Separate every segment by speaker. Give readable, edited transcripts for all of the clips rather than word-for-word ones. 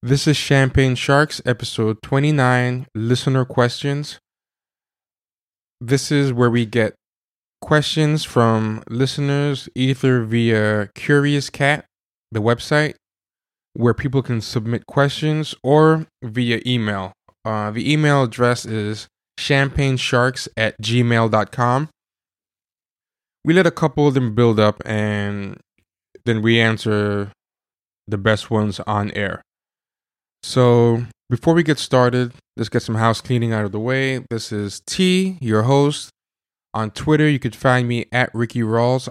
Speaker 1: This is Champagne Sharks, episode 29, listener questions. This is where we get questions from listeners either via Curious Cat, the website, where people can submit questions, or via email. The email address is champagnesharks@gmail.com. We let a couple of them build up and then we answer the best ones on air. So before we get started, let's get some house cleaning out of the way. This is T, your host. On Twitter, you could find me at Ricky Rawls,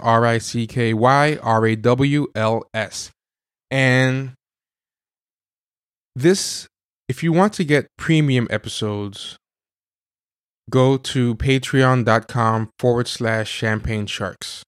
Speaker 1: RICKYRAWLS. And this, if you want to get premium episodes, go to patreon.com/Champagne Sharks.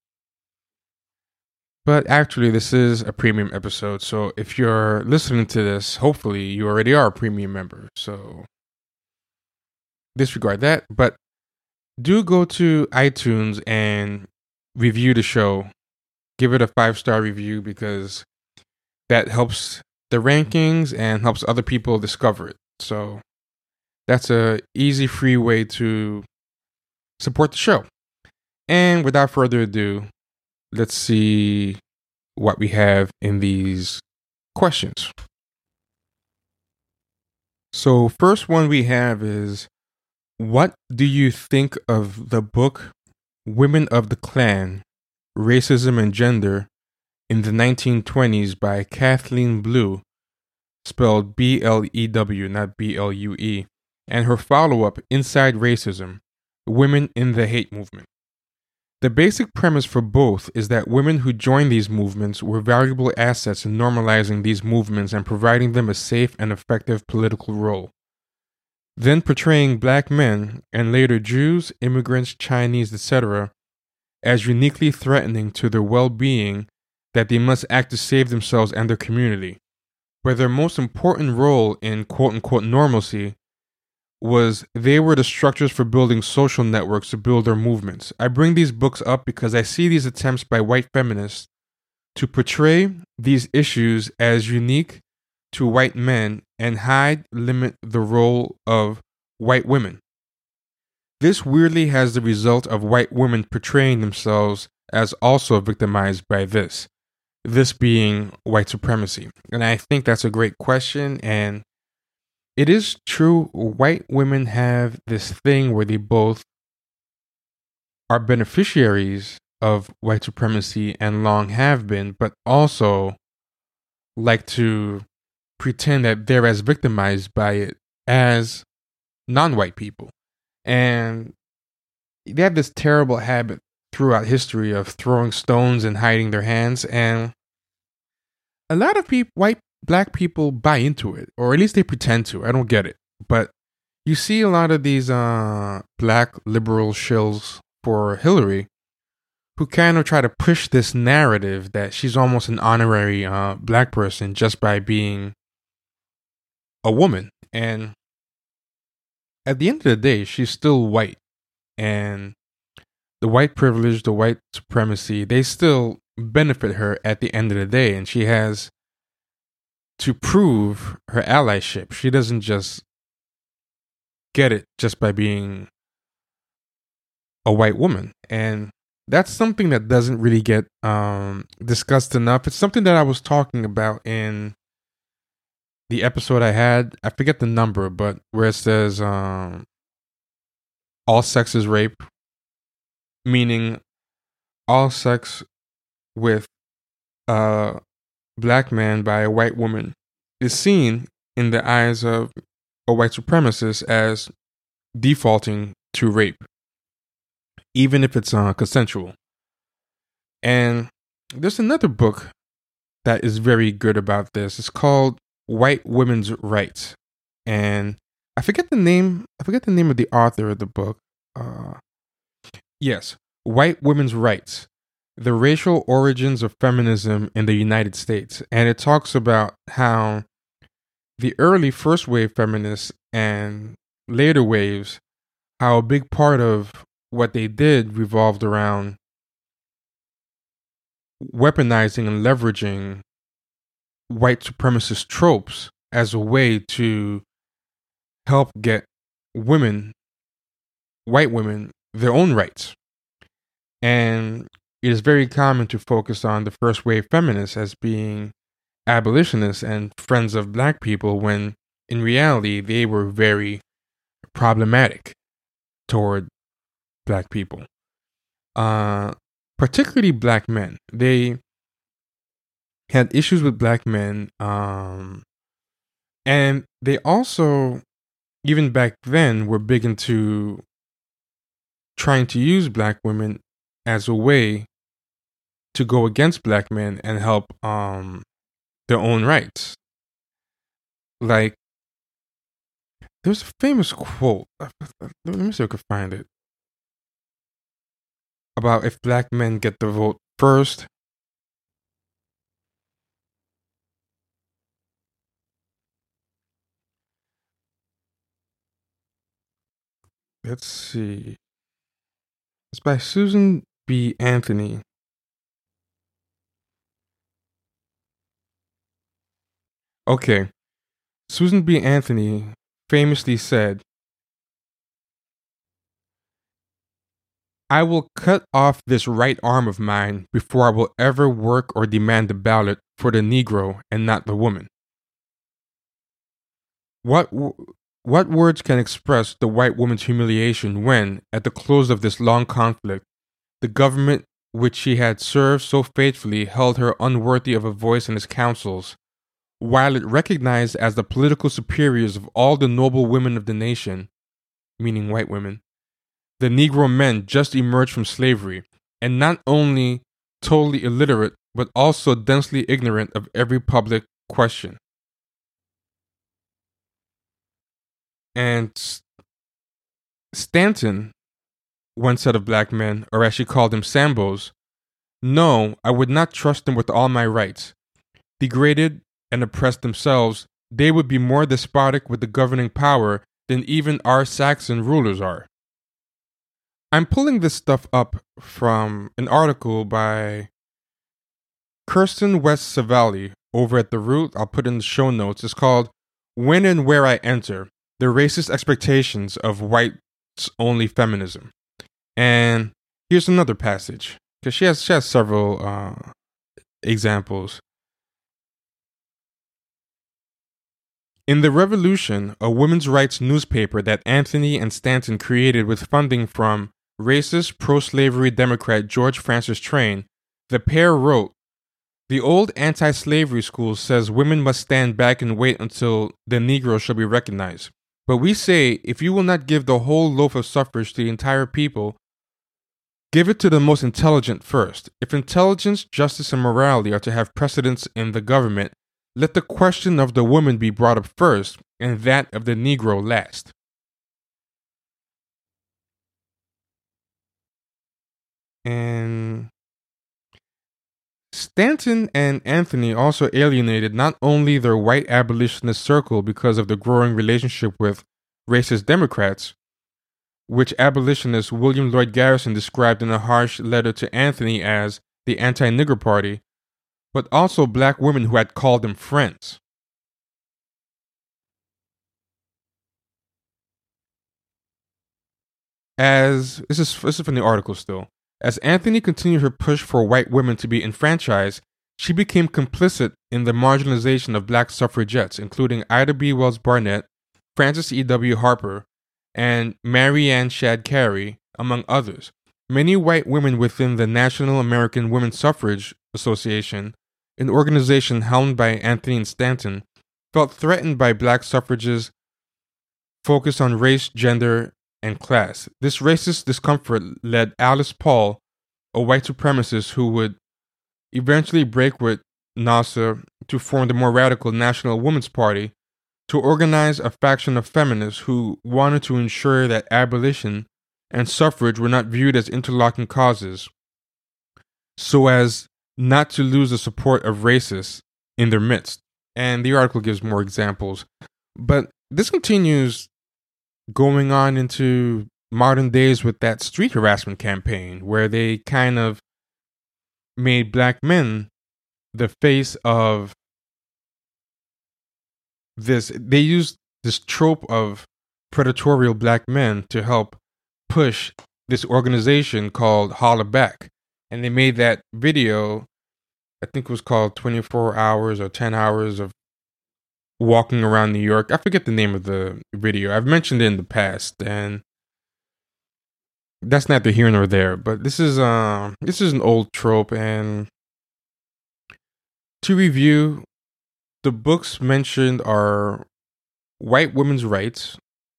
Speaker 1: But actually, this is a premium episode, so if you're listening to this, hopefully you already are a premium member, so disregard that. But do go to iTunes and review the show. Give it a 5-star review because that helps the rankings and helps other people discover it. So that's a easy, free way to support the show. And without further ado, let's see what we have in these questions. So first one we have is, what do you think of the book Women of the Klan, Racism and Gender in the 1920s by Kathleen Blue, spelled BLEW, not BLUE, and her follow-up, Inside Racism, Women in the Hate Movement? The basic premise for both is that women who joined these movements were valuable assets in normalizing these movements and providing them a safe and effective political role. Then portraying black men, and later Jews, immigrants, Chinese, etc., as uniquely threatening to their well-being that they must act to save themselves and their community. But their most important role in quote-unquote normalcy was they were the structures for building social networks to build their movements. I bring these books up because I see these attempts by white feminists to portray these issues as unique to white men and limit the role of white women. This weirdly has the result of white women portraying themselves as also victimized by this being white supremacy. And I think that's a great question, and it is true, white women have this thing where they both are beneficiaries of white supremacy and long have been, but also like to pretend that they're as victimized by it as non-white people. And they have this terrible habit throughout history of throwing stones and hiding their hands, and a lot of black people buy into it, or at least they pretend to. I don't get it. But you see a lot of these black liberal shills for Hillary who kind of try to push this narrative that she's almost an honorary black person just by being a woman. And at the end of the day, she's still white. And the white privilege, the white supremacy, they still benefit her at the end of the day. And she has to prove her allyship. She doesn't just get it just by being a white woman. And that's something that doesn't really get discussed enough. It's something that I was talking about in the episode I had. I forget the number, but where it says all sex is rape, meaning all sex with black man by a white woman is seen in the eyes of a white supremacist as defaulting to rape, even if it's consensual. And there's another book that is very good about this. It's called White Women's Rights, and I forget the name of the author of the book. Yes, White Women's Rights: The Racial Origins of Feminism in the United States. And it talks about how the early first wave feminists and later waves, how a big part of what they did revolved around weaponizing and leveraging white supremacist tropes as a way to help get women, white women, their own rights. And it is very common to focus on the first wave feminists as being abolitionists and friends of black people when in reality they were very problematic toward black people, particularly black men. They had issues with black men, and they also, even back then, were big into trying to use black women as a way to go against black men and help their own rights. Like, there's a famous quote. Let me see if I can find it. About if black men get the vote first. Let's see. It's by Susan B. Anthony. Okay. Susan B. Anthony famously said, "I will cut off this right arm of mine before I will ever work or demand the ballot for the Negro and not the woman." What words can express the white woman's humiliation when, at the close of this long conflict, the government which she had served so faithfully held her unworthy of a voice in its councils, while it recognized as the political superiors of all the noble women of the nation, meaning white women, the Negro men just emerged from slavery, and not only totally illiterate, but also densely ignorant of every public question. And Stanton once said of black men, or as she called them, Sambos, "No, I would not trust them with all my rights. Degraded and oppressed themselves, they would be more despotic with the governing power than even our Saxon rulers are." I'm pulling this stuff up from an article by Kirsten West Savalli over at The Root. I'll put in the show notes. It's called "When and Where I Enter: The Racist Expectations of Whites-Only Feminism." And here's another passage, because she has several examples. In the Revolution, a women's rights newspaper that Anthony and Stanton created with funding from racist pro-slavery Democrat George Francis Train, the pair wrote, "The old anti-slavery school says women must stand back and wait until the Negro shall be recognized. But we say, if you will not give the whole loaf of suffrage to the entire people, give it to the most intelligent first. If intelligence, justice, and morality are to have precedence in the government, let the question of the woman be brought up first, and that of the Negro last." And Stanton and Anthony also alienated not only their white abolitionist circle because of the growing relationship with racist Democrats, which abolitionist William Lloyd Garrison described in a harsh letter to Anthony as the anti-nigger party, but also black women who had called them friends. As this is from the article still. As Anthony continued her push for white women to be enfranchised, she became complicit in the marginalization of black suffragettes, including Ida B. Wells Barnett, Frances E. W. Harper, and Mary Ann Shadd Cary, among others. Many white women within the National American Women's Suffrage Association, an organization helmed by Anthony and Stanton, felt threatened by black suffrages focused on race, gender, and class. This racist discomfort led Alice Paul, a white supremacist who would eventually break with Nasser to form the more radical National Women's Party, to organize a faction of feminists who wanted to ensure that abolition and suffrage were not viewed as interlocking causes, so as not to lose the support of racists in their midst. And the article gives more examples. But this continues going on into modern days with that street harassment campaign, where they kind of made black men the face of they used this trope of predatorial black men to help push this organization called Holla Back. And they made that video, I think it was called 24 hours or 10 hours of walking around New York. I forget the name of the video. I've mentioned it in the past, and that's neither here nor there. But this is an old trope. And to review, the books mentioned are White Women's Rights,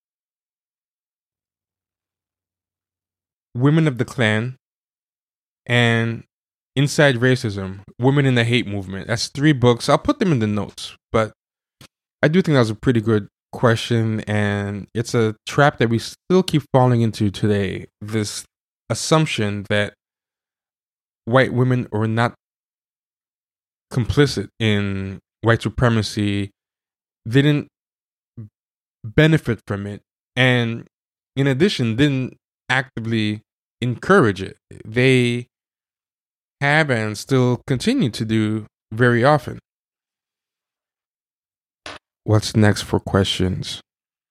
Speaker 1: Women of the Klan, and Inside Racism, Women in the Hate Movement. That's 3 books. I'll put them in the notes, but I do think that was a pretty good question, and it's a trap that we still keep falling into today. This assumption that white women are not complicit in white supremacy, didn't benefit from it, and in addition, didn't actively encourage it. They have and still continue to do very often. What's next for questions?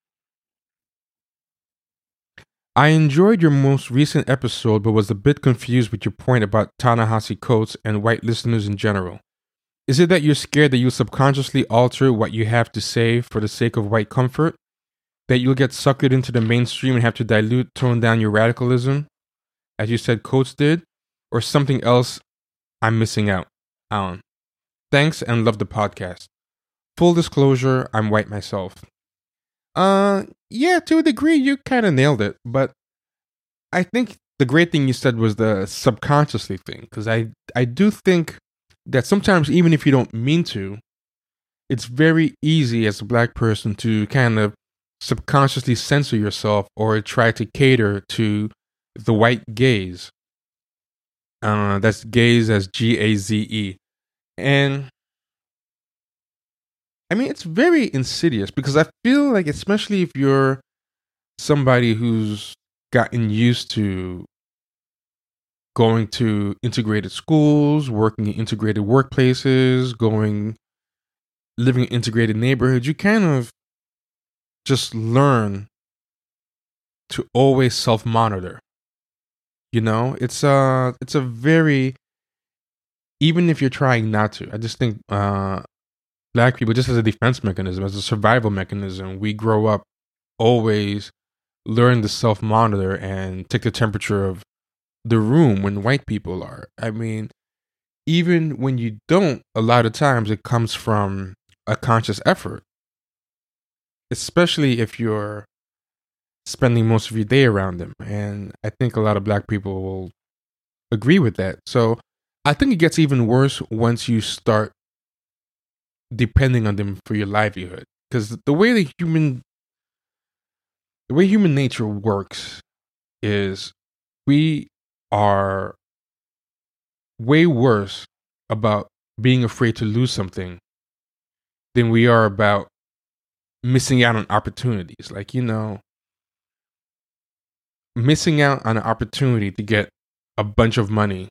Speaker 1: I enjoyed your most recent episode, but was a bit confused with your point about Ta-Nehisi Coates and white listeners in general. Is it that you're scared that you'll subconsciously alter what you have to say for the sake of white comfort? That you'll get suckered into the mainstream and have to tone down your radicalism, as you said Coates did? Or something else I'm missing out? Alan. Thanks and love the podcast. Full disclosure, I'm white myself. Yeah, to a degree, you kind of nailed it. But I think the great thing you said was the subconsciously thing. Because I do think that sometimes, even if you don't mean to, it's very easy as a black person to kind of subconsciously censor yourself or try to cater to the white gaze. That's gaze as Gaze. And I mean, it's very insidious because I feel like, especially if you're somebody who's gotten used to going to integrated schools, working in integrated workplaces, living in integrated neighborhoods, you kind of just learn to always self-monitor. You know, it's a very, even if you're trying not to, I just think black people, just as a defense mechanism, as a survival mechanism, we grow up always learn to self-monitor and take the temperature of the room when white people are. I mean, even when you don't, a lot of times it comes from a conscious effort, especially if you're spending most of your day around them. And I think a lot of black people will agree with that. So I think it gets even worse once you start depending on them for your livelihood. Because the way human nature works is we are way worse about being afraid to lose something than we are about missing out on opportunities. Like, you know, missing out on an opportunity to get a bunch of money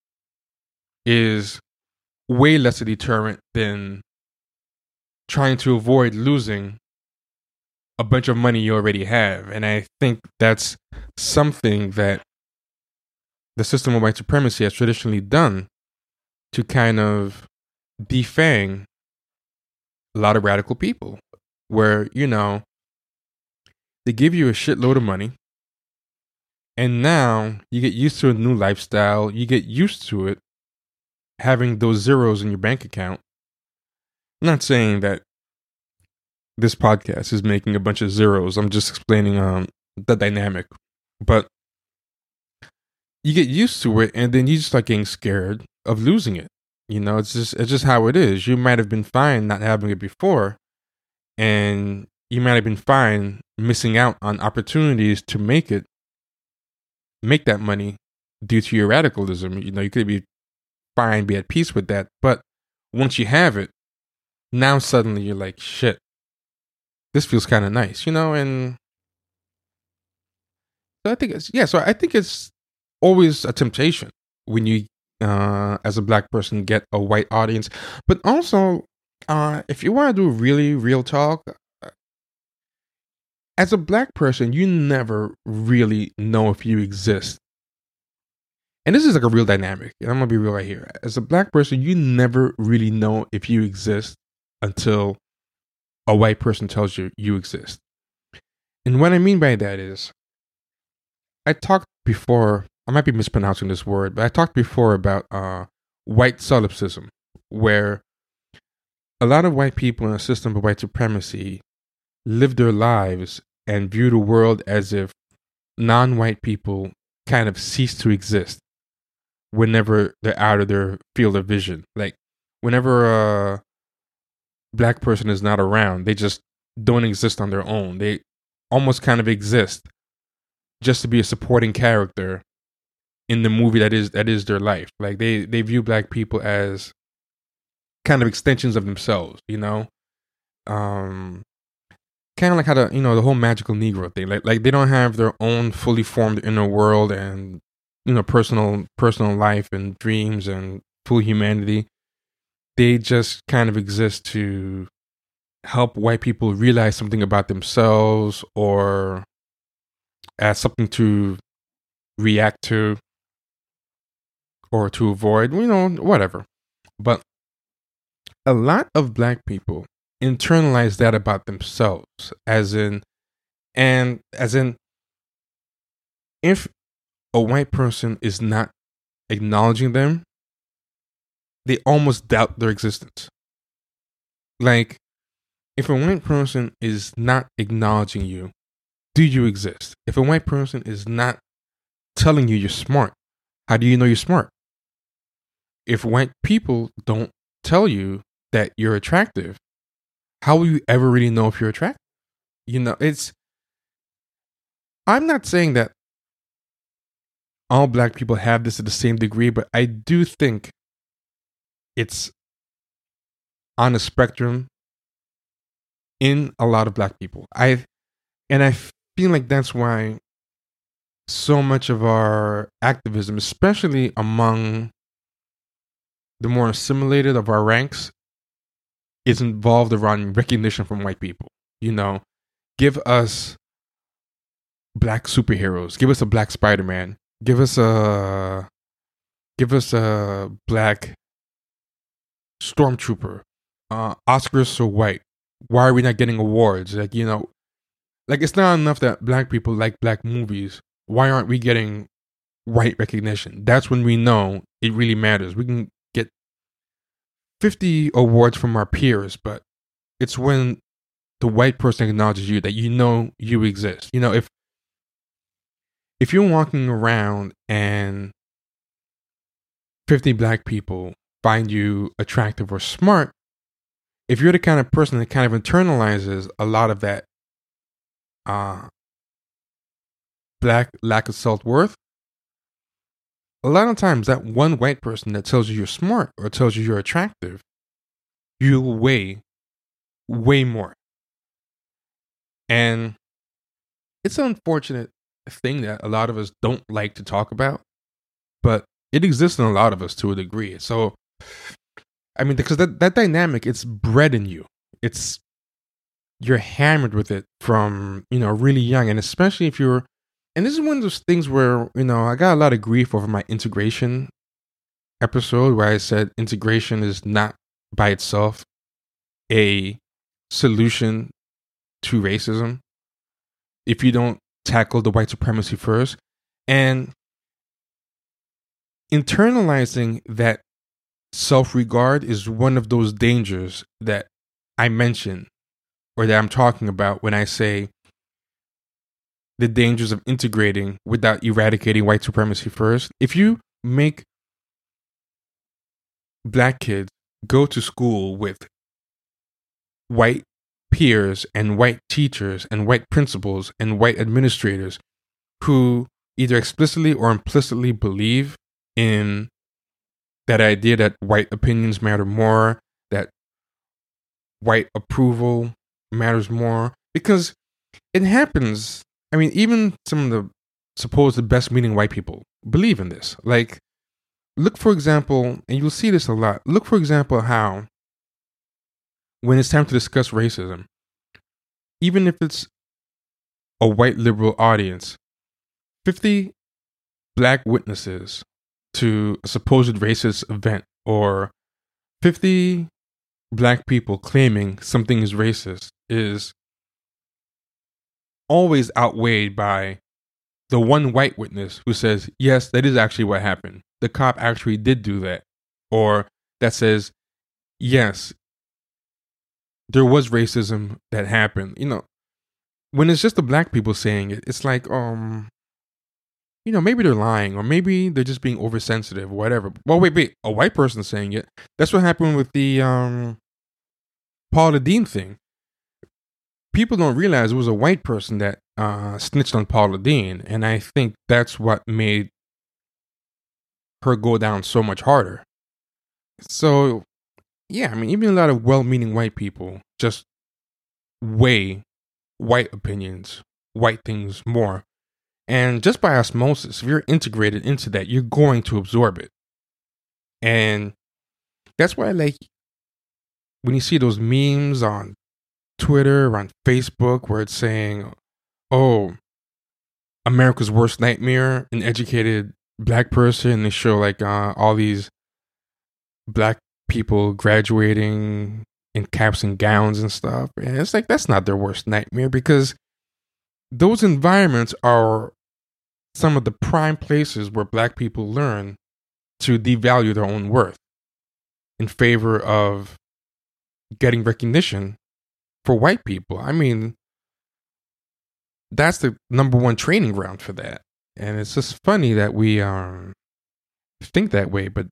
Speaker 1: is way less a deterrent than trying to avoid losing a bunch of money you already have. And I think that's something that the system of white supremacy has traditionally done to kind of defang a lot of radical people, where, you know, they give you a shitload of money, and now you get used to a new lifestyle. You get used to it having those zeros in your bank account. I'm not saying that this podcast is making a bunch of zeros. I'm just explaining the dynamic. But you get used to it, and then you just start getting scared of losing it. You know, it's just how it is. You might have been fine not having it before, and you might have been fine missing out on opportunities to make that money due to your radicalism. You know, you could be fine, be at peace with that. But once you have it, now suddenly you're like, shit, this feels kind of nice, you know? And so I think it's always a temptation when you, as a black person, get a white audience. But also, If you want to do really real talk, as a black person, you never really know if you exist. And this is like a real dynamic. And I'm gonna be real right here. As a black person, you never really know if you exist until a white person tells you you exist. And what I mean by that is, I talked before. I might be mispronouncing this word, but I talked before about white solipsism, where a lot of white people in a system of white supremacy live their lives and view the world as if non-white people kind of cease to exist whenever they're out of their field of vision. Like, whenever a black person is not around, they just don't exist on their own. They almost kind of exist just to be a supporting character in the movie that is their life. Like, they view black people as kind of extensions of themselves, you know? Kind of like how the whole magical Negro thing. Like they don't have their own fully formed inner world and personal life and dreams and full humanity. They just kind of exist to help white people realize something about themselves or as something to react to or to avoid, whatever. But a lot of black people internalize that about themselves, as in if a white person is not acknowledging them, they almost doubt their existence. Like, if a white person is not acknowledging you, do you exist? If a white person is not telling you you're smart, how do you know you're smart? If white people don't tell you that you're attractive, how will you ever really know if you're attractive? I'm not saying that all black people have this to the same degree, but I do think it's on a spectrum in a lot of black people. I feel like that's why so much of our activism, especially among the more assimilated of our ranks, is involved around recognition from white people. Give us black superheroes. Give us a black Spider-Man. Give us a black stormtrooper. Oscars so white. Why are we not getting awards? Like it's not enough that black people like black movies. Why aren't we getting white recognition? That's when we know it really matters. We can get 50 awards from our peers, but it's when the white person acknowledges you that you exist. If you're walking around and 50 black people find you attractive or smart, if you're the kind of person that kind of internalizes a lot of that black lack of self-worth, a lot of times that one white person that tells you you're smart or tells you you're attractive, you will weigh way more. And it's an unfortunate thing that a lot of us don't like to talk about, but it exists in a lot of us to a degree. So, because that dynamic, it's bred in you. You're hammered with it from, really young. And especially if and this is one of those things where, I got a lot of grief over my integration episode where I said integration is not by itself a solution to racism if you don't tackle the white supremacy first. And internalizing that self-regard is one of those dangers that I mention or that I'm talking about when I say the dangers of integrating without eradicating white supremacy first. If you make black kids go to school with white peers and white teachers and white principals and white administrators who either explicitly or implicitly believe in that idea that white opinions matter more, that white approval matters more, because it happens. Even some of the supposed best meaning white people believe in this. Like, look, for example, and you'll see this a lot, look, for example, how when it's time to discuss racism, even if it's a white liberal audience, 50 black witnesses to a supposed racist event, or 50 black people claiming something is racist, is always outweighed by the one white witness who says, yes, that is actually what happened. The cop actually did do that. Or that says, yes, there was racism that happened. When it's just the black people saying it, it's like, maybe they're lying, or maybe they're just being oversensitive, or whatever. Well, wait, a white person saying it. That's what happened with the Paula Deen thing. People don't realize it was a white person that snitched on Paula Deen, and I think that's what made her go down so much harder. So, yeah, I mean, even a lot of well-meaning white people just weigh white opinions, white things more. And just by osmosis, if you're integrated into that, you're going to absorb it. And that's why, like, when you see those memes on Twitter or on Facebook where it's saying, oh, America's worst nightmare, an educated black person, and they show like all these black people graduating in caps and gowns and stuff. And it's like, that's not their worst nightmare, because those environments are some of the prime places where black people learn to devalue their own worth in favor of getting recognition for white people. I mean, that's the number one training ground for that. And it's just funny that we think that way, but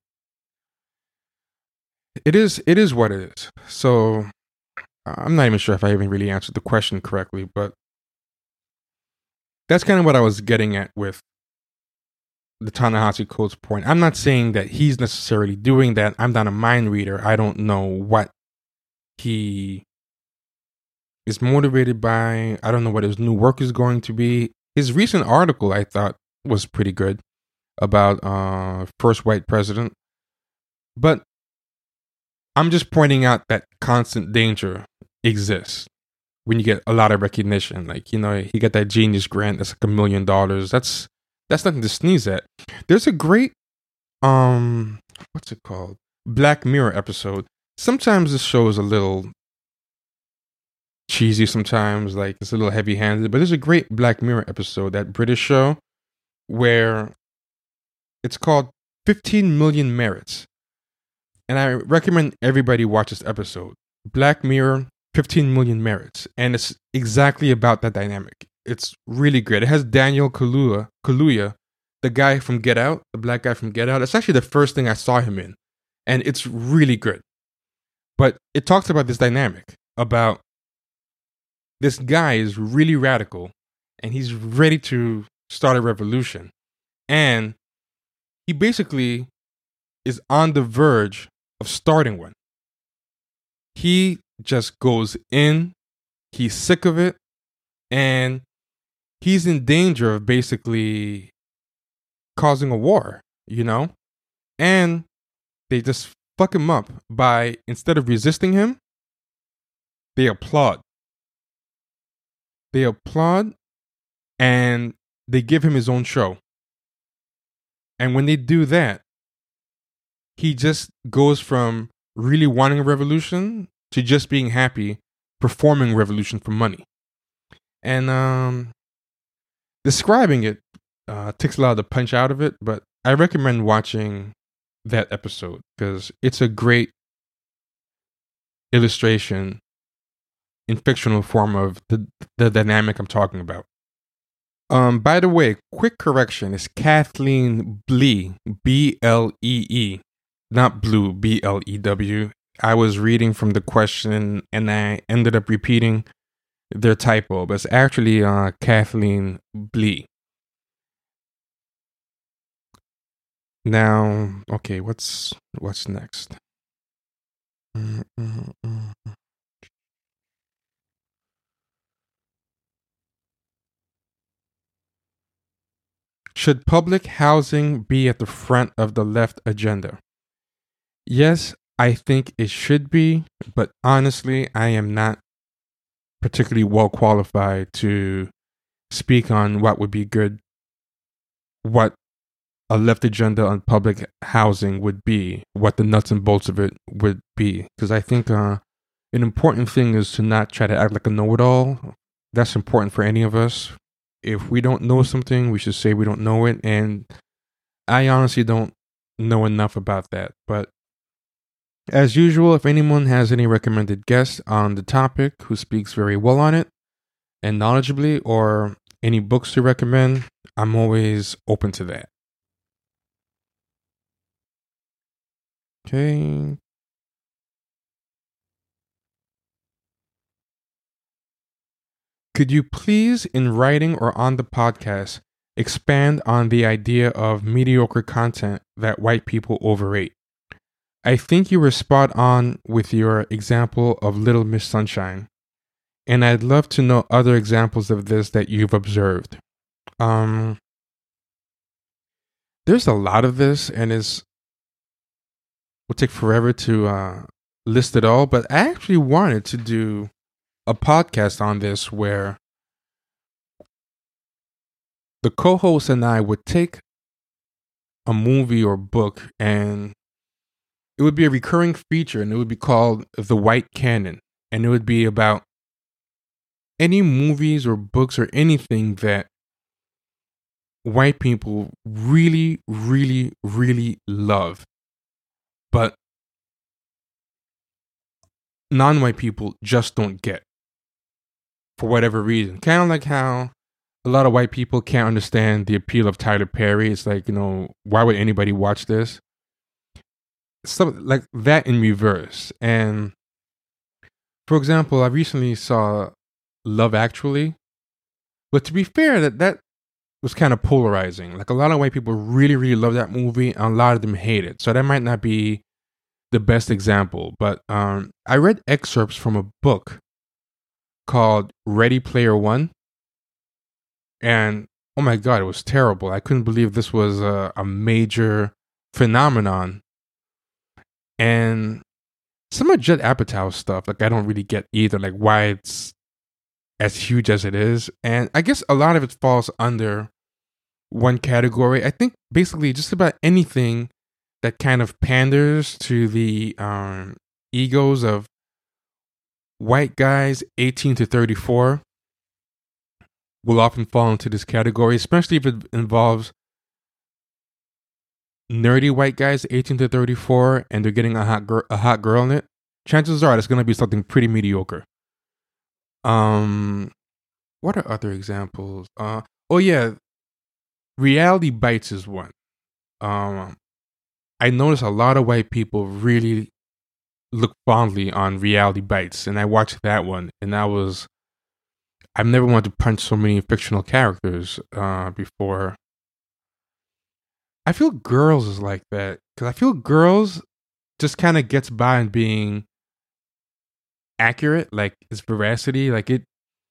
Speaker 1: it is what it is. So I'm not even sure if I even really answered the question correctly, but that's kind of what I was getting at with the Ta-Nehisi Coates point. I'm not saying that he's necessarily doing that. I'm not a mind reader. I don't know what he is motivated by. I don't know what his new work is going to be. His recent article, I thought, was pretty good about first white president. But I'm just pointing out that constant danger exists when you get a lot of recognition. Like, he got that Genius grant that's like $1 million. That's nothing to sneeze at. There's a great what's it called? Black Mirror episode. Sometimes this show is a little cheesy, sometimes like it's a little heavy-handed, but there's a great Black Mirror episode, that British show, where it's called 15 Million Merits. And I recommend everybody watch this episode. Black Mirror, 15 Million Merits. And it's exactly about that dynamic. It's really great. It has Daniel Kaluuya, the guy from Get Out, the black guy from Get Out. It's actually the first thing I saw him in. And it's really good. But it talks about this dynamic, about this guy is really radical and he's ready to start a revolution. And he basically is on the verge of starting one. He just goes in, he's sick of it, and he's in danger of basically causing a war, And they just fuck him up by, instead of resisting him, they applaud. They applaud and they give him his own show. And when they do that, he just goes from really wanting a revolution to just being happy performing revolution for money. And describing it takes a lot of the punch out of it, but I recommend watching that episode because it's a great illustration in fictional form of the dynamic I'm talking about. By the way, quick correction, it's Kathleen Blee, Blee, not Blue, Blew. I was reading from the question and I ended up repeating their typo, but it's actually Kathleen Blee. Now, okay, what's next? Should public housing be at the front of the left agenda? Yes, I think it should be, but honestly, I am not particularly well qualified to speak on what would be good, what a left agenda on public housing would be, what the nuts and bolts of it would be. Because I think an important thing is to not try to act like a know-it-all. That's important for any of us. If we don't know something, we should say we don't know it. And I honestly don't know enough about that. But as usual, if anyone has any recommended guests on the topic who speaks very well on it and knowledgeably, or any books to recommend, I'm always open to that. Okay. Could you please, in writing or on the podcast, expand on the idea of mediocre content that white people overrate? I think you were spot on with your example of Little Miss Sunshine, and I'd love to know other examples of this that you've observed. There's a lot of this, and will take forever to list it all, but I actually wanted to do a podcast on this where the co-host and I would take a movie or book, and it would be a recurring feature, and it would be called The White Canon, and it would be about any movies or books or anything that white people really, really, really love, but non-white people just don't get for whatever reason. Kind of like how a lot of white people can't understand the appeal of Tyler Perry. It's like, why would anybody watch this? Stuff like that in reverse. And for example, I recently saw Love Actually, but to be fair, that was kind of polarizing. Like, a lot of white people really, really love that movie, and a lot of them hate it. So that might not be the best example. But I read excerpts from a book called Ready Player One, and oh my God, it was terrible. I couldn't believe this was a major phenomenon. And some of Judd Apatow's stuff, like, I don't really get either, like why it's as huge as it is. And I guess a lot of it falls under one category. I think basically just about anything that kind of panders to the egos of white guys 18 to 34 will often fall into this category, especially if it involves nerdy white guys 18 to 34 and they're getting a hot girl in it. Chances are it's going to be something pretty mediocre. What are other examples? Oh yeah, Reality Bites is one. I notice a lot of white people really look fondly on Reality Bites, and I watched that one, and I've never wanted to punch so many fictional characters before. I feel Girls is like that, because I feel Girls just kind of gets by on being accurate, like its veracity, like it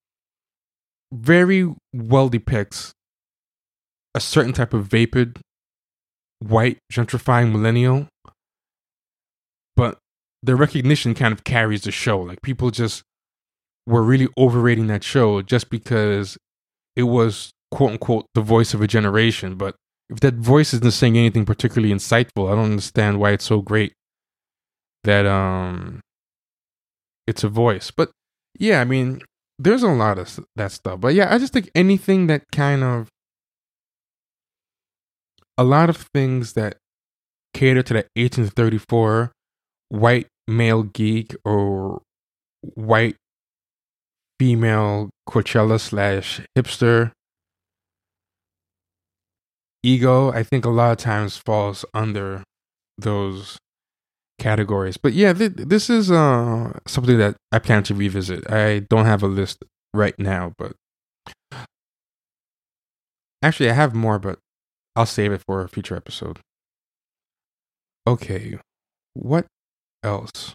Speaker 1: very well depicts a certain type of vapid, white, gentrifying millennial, but the recognition kind of carries the show. Like, people just were really overrating that show just because it was, quote unquote, the voice of a generation. But if that voice isn't saying anything particularly insightful, I don't understand why it's so great that it's a voice. But yeah, I mean, there's a lot of that stuff. But yeah, I just think anything that kind of, a lot of things that cater to that 18 to 34 white male geek or white female Coachella / hipster ego, I think a lot of times falls under those categories. But yeah, this is something that I plan to revisit. I don't have a list right now, but actually I have more, but I'll save it for a future episode. Okay, what else?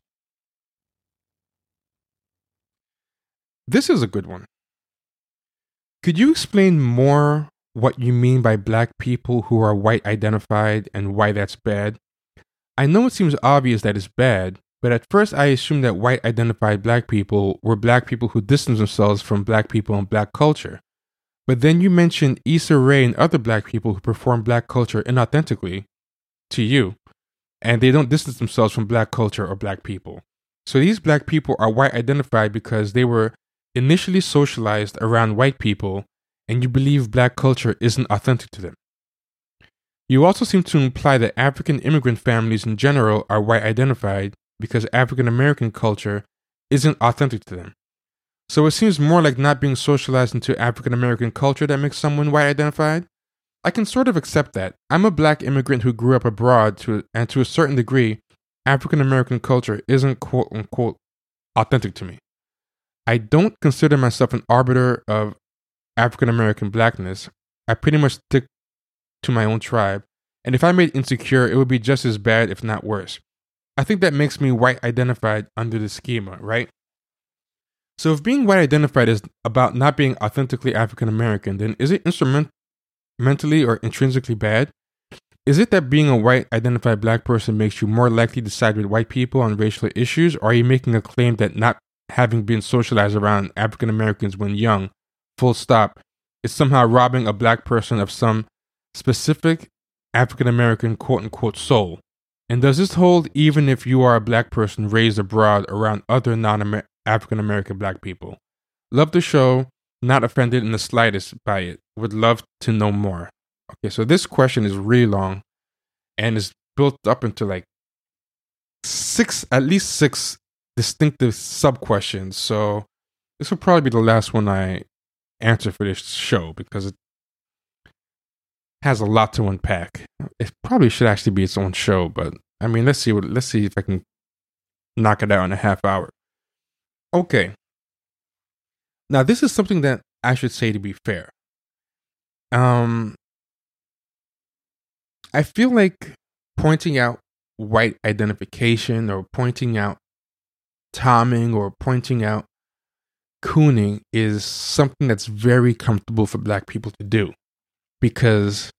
Speaker 1: This is a good one. Could you explain more what you mean by black people who are white identified and why that's bad? I know it seems obvious that it's bad, but at first I assumed that white identified black people were black people who distanced themselves from black people and black culture. But then you mentioned Issa Rae and other black people who perform black culture inauthentically to you, and they don't distance themselves from black culture or black people. So these black people are white identified because they were initially socialized around white people, and you believe black culture isn't authentic to them. You also seem to imply that African immigrant families in general are white identified because African American culture isn't authentic to them. So it seems more like not being socialized into African American culture that makes someone white identified. I can sort of accept that. I'm a black immigrant who grew up abroad, and to a certain degree, African American culture isn't quote unquote authentic to me. I don't consider myself an arbiter of African American blackness. I pretty much stick to my own tribe, and if I made Insecure, it would be just as bad, if not worse. I think that makes me white identified under the schema, right? So if being white identified is about not being authentically African American, then is it instrumentally or intrinsically bad? Is it that being a white identified black person makes you more likely to side with white people on racial issues, or are you making a claim that not having been socialized around African Americans when young, full stop, is somehow robbing a black person of some specific African American quote unquote soul? And does this hold even if you are a black person raised abroad around other non-African American black people? Love the show, not offended in the slightest by it. Would love to know more. Okay, so this question is really long and is built up into like at least six distinctive sub-questions. So this will probably be the last one I answer for this show because it has a lot to unpack. It probably should actually be its own show, but I mean, let's see if I can knock it out in a half hour. Okay. Now, this is something that I should say to be fair. I feel like pointing out white identification or pointing out Tomming or pointing out cooning is something that's very comfortable for black people to do because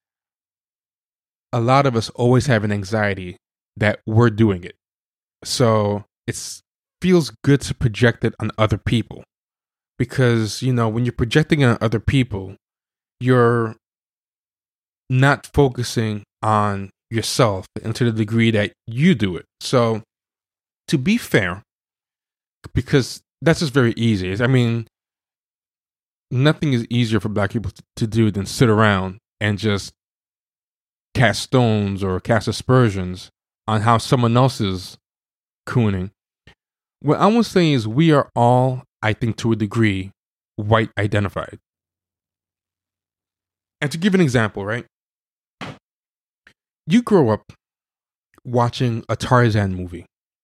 Speaker 1: a lot of us always have an anxiety that we're doing it. So it feels good to project it on other people because, you know, when you're projecting it on other people, you're not focusing on yourself and to the degree that you do it. So to be fair, because that's just very easy. I mean, nothing is easier for black people to do than sit around and just cast stones or cast aspersions on how someone else is cooning. What I was saying is we are all, I think to a degree, white identified. And to give an example, right? You grow up watching a Tarzan movie.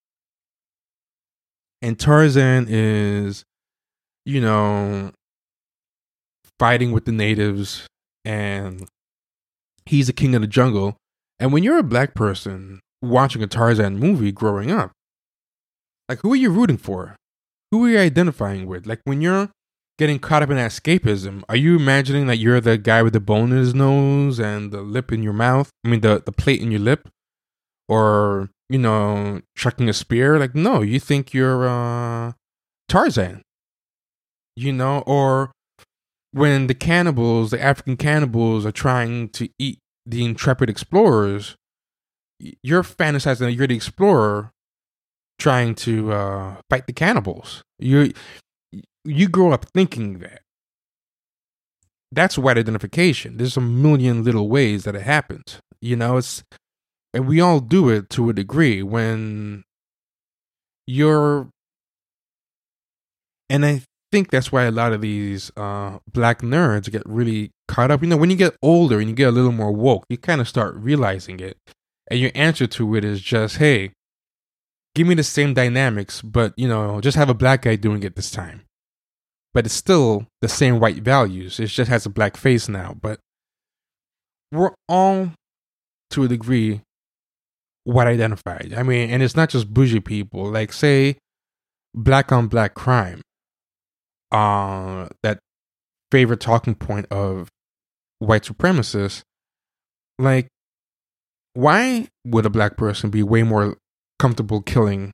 Speaker 1: And Tarzan is, you know, fighting with the natives and he's the king of the jungle. And when you're a black person watching a Tarzan movie growing up, like who are you rooting for? Who are you identifying with? Like when you're getting caught up in that escapism, are you imagining that you're the guy with the bone in his nose and the lip in your mouth? I mean, the plate in your lip? Or, you know, chucking a spear? Like, no, you think you're Tarzan. You know, or when the cannibals, the African cannibals, are trying to eat the intrepid explorers, you're fantasizing that you're the explorer trying to fight the cannibals. You grow up thinking that. That's white identification. There's a million little ways that it happens. You know, and we all do it to a degree when and I think that's why a lot of these black nerds get really caught up. You know, when you get older and you get a little more woke, you kind of start realizing it. And your answer to it is just, hey, give me the same dynamics, but, you know, just have a black guy doing it this time. But it's still the same white values. It just has a black face now. But we're all, to a degree, white identified. I mean, and it's not just bougie people. Like, say, black on black crime. That favorite talking point of white supremacists. Like, why would a black person be way more comfortable killing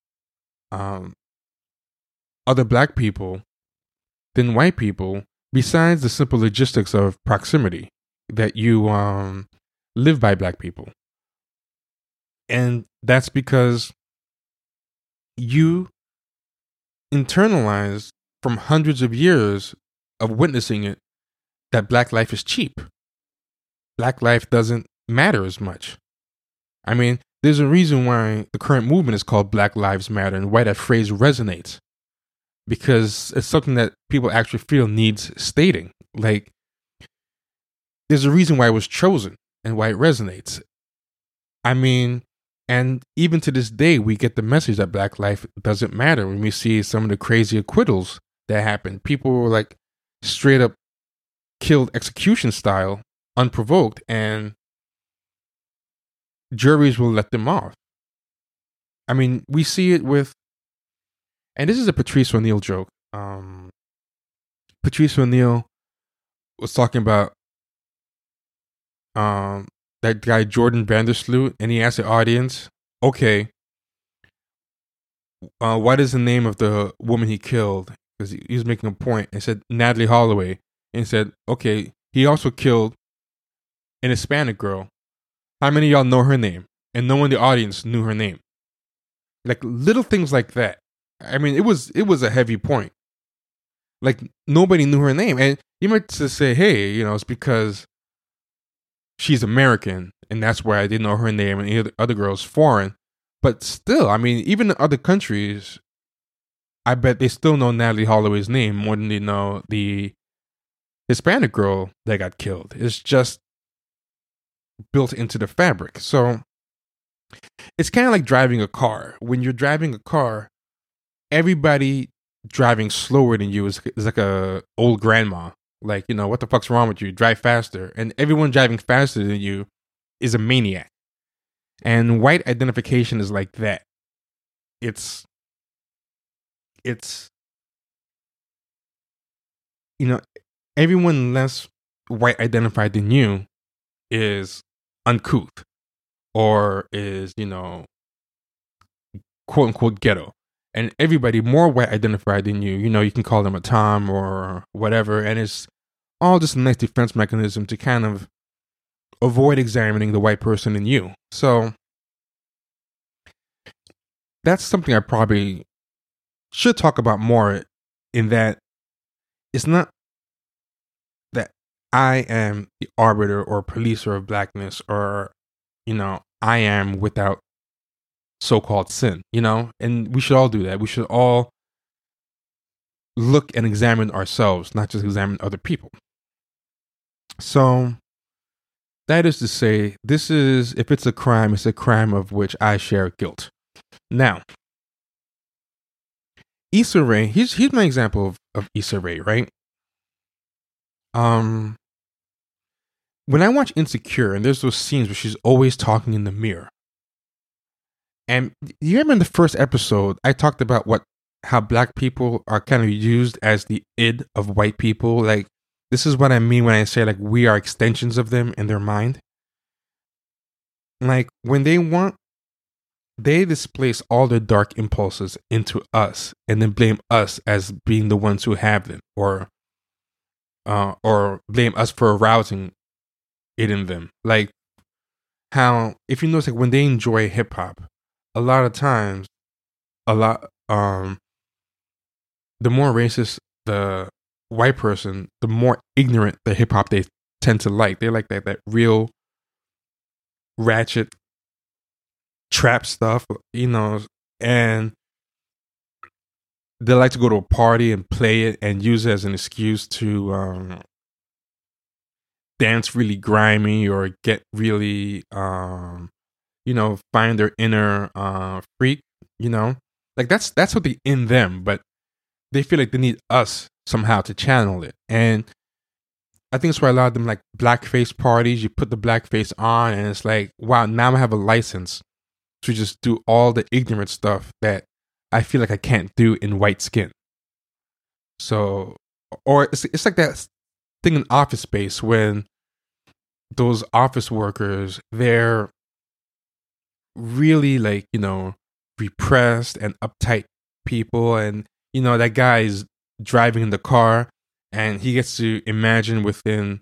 Speaker 1: other black people than white people, besides the simple logistics of proximity that you live by black people? And that's because you internalize from hundreds of years of witnessing it that black life is cheap. Black life doesn't matter as much. I mean, there's a reason why the current movement is called Black Lives Matter and why that phrase resonates. Because it's something that people actually feel needs stating. Like, there's a reason why it was chosen and why it resonates. I mean, and even to this day, we get the message that black life doesn't matter when we see some of the crazy acquittals that happen. People were like straight up killed execution style, unprovoked, and juries will let them off. I mean, we see it with, and this is a Patrice O'Neal joke. Patrice O'Neal was talking about that guy Jordan Vandersloot, and he asked the audience, okay, what is the name of the woman he killed? Because he was making a point, and said Natalie Holloway, and he said, okay, he also killed an Hispanic girl. How many of y'all know her name? And no one in the audience knew her name. Like little things like that. I mean, it was a heavy point. Like nobody knew her name, and you might just say, hey, it's because she's American, and that's why I didn't know her name, and the other girl's foreign. But still, I mean, even in other countries, I bet they still know Natalie Holloway's name more than they know the Hispanic girl that got killed. It's just built into the fabric. So it's kind of like driving a car. When you're driving a car, everybody driving slower than you is like a old grandma. Like, what the fuck's wrong with you? Drive faster. And everyone driving faster than you is a maniac. And white identification is like that. It's everyone less white identified than you is uncouth or is, quote unquote ghetto. And everybody more white identified than you, you can call them a Tom or whatever. And it's all just a nice defense mechanism to kind of avoid examining the white person in you. So that's something I probably should talk about more, in that it's not that I am the arbiter or policer of blackness, or, I am without so-called sin, and we should all do that. We should all look and examine ourselves, not just examine other people. So that is to say, if it's a crime, it's a crime of which I share guilt. Now, Issa Rae, here's my example of Issa Rae, right? When I watch Insecure, and there's those scenes where she's always talking in the mirror. And you remember in the first episode, I talked about how black people are kind of used as the id of white people. Like, this is what I mean when I say, like, we are extensions of them in their mind. Like, when they displace all their dark impulses into us and then blame us as being the ones who have them, or blame us for arousing it in them. Like, how, if you notice, like, when they enjoy hip hop, a lot of times, the more racist the white person, the more ignorant the hip hop they tend to like. They like that real ratchet trap stuff, and they like to go to a party and play it and use it as an excuse to dance really grimy or get really find their inner freak, like that's what they in them, but they feel like they need us somehow to channel it. And I think that's why a lot of them like blackface parties. You put the blackface on and it's like, wow, now I have a license to just do all the ignorant stuff that I feel like I can't do in white skin. So, or it's like that thing in Office Space when those office workers, they're really like, repressed and uptight people. And, that guy is driving in the car and he gets to imagine within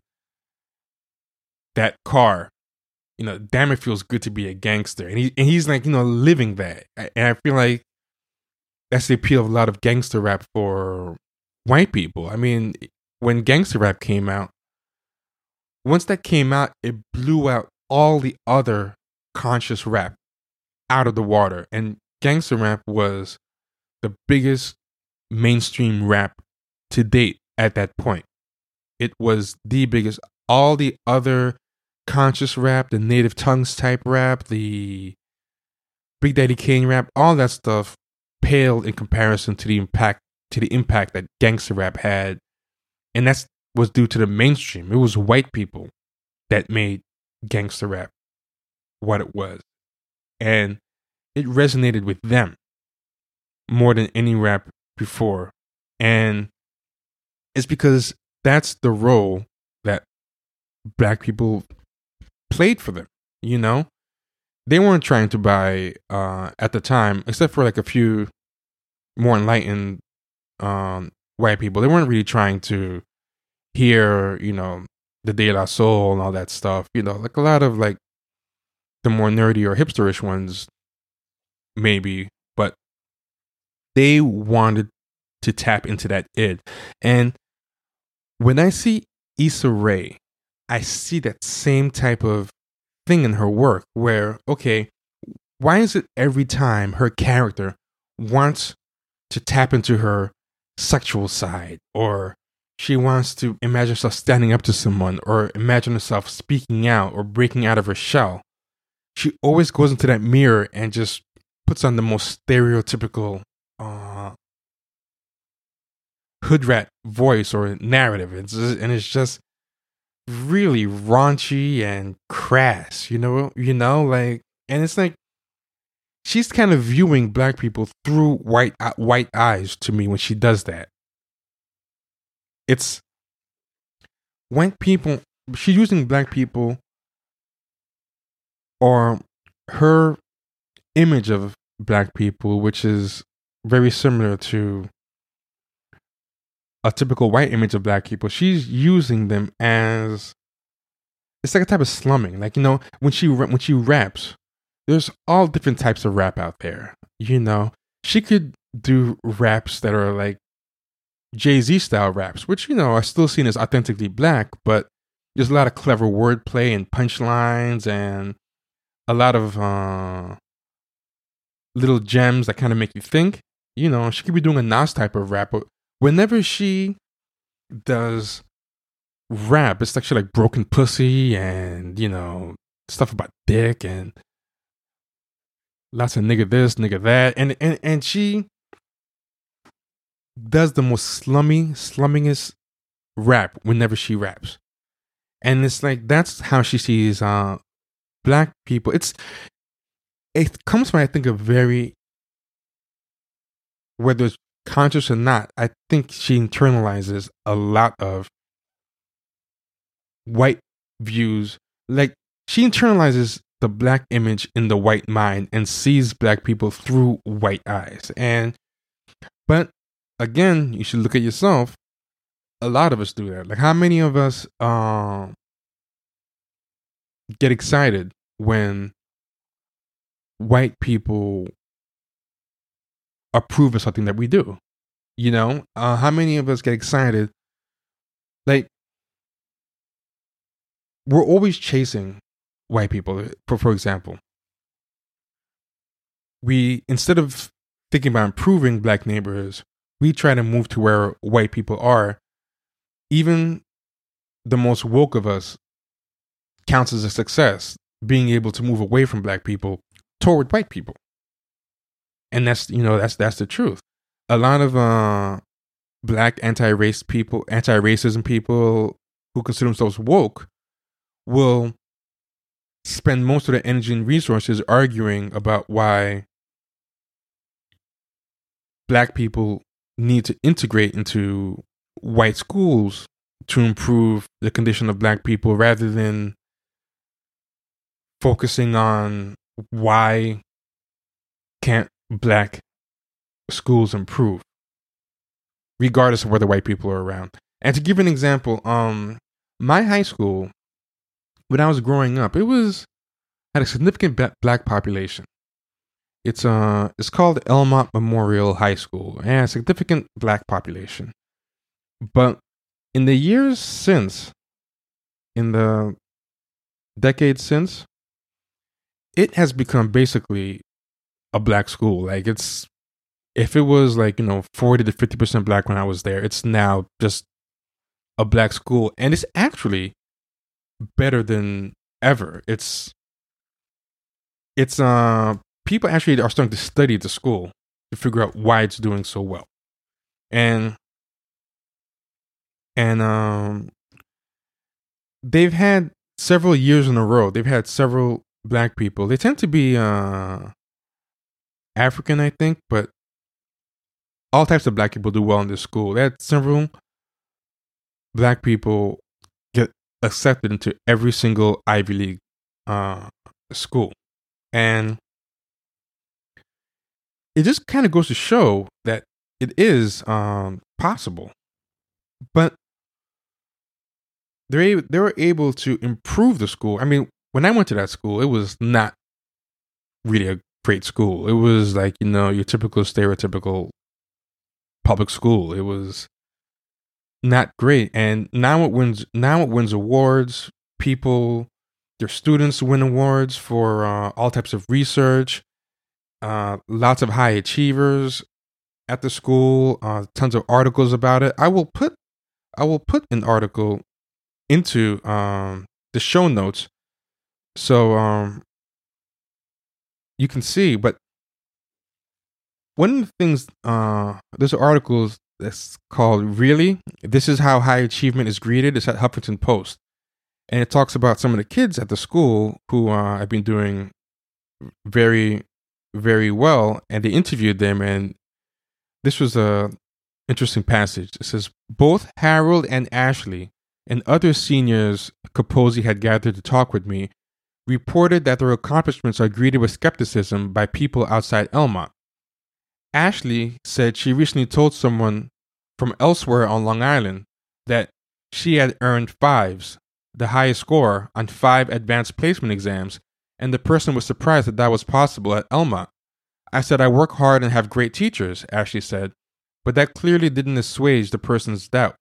Speaker 1: that car, damn, it feels good to be a gangster. And he's like, living that. And I feel like that's the appeal of a lot of gangster rap for white people. I mean, when gangster rap came out, once that came out, it blew out all the other conscious rap out of the water. And gangster rap was the biggest mainstream rap to date at that point. It was the biggest. All the other conscious rap, the native tongues type rap, the Big Daddy Kane rap, all that stuff paled in comparison to the impact that gangster rap had. And that was due to the mainstream. It was white people that made gangster rap what it was. And it resonated with them more than any rap before. And it's because that's the role that black people played for them, They weren't trying to buy, at the time, except for like a few more enlightened white people, they weren't really trying to hear, the De La Soul and all that stuff. Like a lot of like the more nerdy or hipsterish ones, maybe, but they wanted to tap into that id. And when I see Issa Rae, I see that same type of thing in her work where, okay, why is it every time her character wants to tap into her sexual side, or she wants to imagine herself standing up to someone, or imagine herself speaking out or breaking out of her shell, she always goes into that mirror and just puts on the most stereotypical hood rat voice or narrative. It's just really raunchy and crass, like, and it's like she's kind of viewing black people through white eyes to me when she does that. It's white people. She's using black people, or her image of black people, which is very similar to a typical white image of black people. She's using them as, it's like a type of slumming. Like, when she raps, there's all different types of rap out there. She could do raps that are like Jay-Z style raps, which, are still seen as authentically black, but there's a lot of clever wordplay and punchlines and a lot of little gems that kind of make you think. She could be doing a Nas type of rap, but whenever she does rap, it's actually like broken pussy and, stuff about dick and lots of nigga this, nigga that. And she does the most slummingest rap whenever she raps. And it's like, that's how she sees black people. It comes from, I think, a very, whether it's conscious or not, I think she internalizes a lot of white views. Like, she internalizes the black image in the white mind and sees black people through white eyes. But again, you should look at yourself. A lot of us do that. Like, how many of us get excited when white people approve of something that we do? How many of us get excited? Like, we're always chasing white people. For example, we, instead of thinking about improving black neighborhoods, we try to move to where white people are. Even the most woke of us counts as a success, being able to move away from black people toward white people. And that's the truth. A lot of black anti-racism people who consider themselves woke will spend most of their energy and resources arguing about why black people need to integrate into white schools to improve the condition of black people, rather than focusing on why can't black schools improve, regardless of whether white people are around. And to give an example, my high school, when I was growing up, had a significant black population. It's called Elmont Memorial High School, and a significant black population. But in the years since, in the decades since, it has become basically a black school. Like, if it was 40 to 50% black when I was there, it's now just a black school, and it's actually better than ever. It's people actually are starting to study the school to figure out why it's doing so well, and they've had several years in a row. They've had several black people. They tend to be African, I think, but all types of black people do well in this school. They had several black people get accepted into every single Ivy League school. And it just kind of goes to show that it is possible. But they were able to improve the school. I mean, when I went to that school, it was not really a great school. It was like, your typical stereotypical public school. It was not great. And now it wins awards. Their students win awards for all types of research. Lots of high achievers at the school. Tons of articles about it. I will put an article into the show notes so you can see. But one of the things, there's an article that's called "Really? This is How High Achievement is Greeted." It's at Huffington Post, and it talks about some of the kids at the school who have been doing very, very well, and they interviewed them, and this was a interesting passage. It says, both Harold and Ashley and other seniors Capozzi had gathered to talk with me reported that their accomplishments are greeted with skepticism by people outside Elmont. Ashley said she recently told someone from elsewhere on Long Island that she had earned 5s, the highest score, on 5 advanced placement exams, and the person was surprised that was possible at Elmont. I said, I work hard and have great teachers, Ashley said, but that clearly didn't assuage the person's doubt.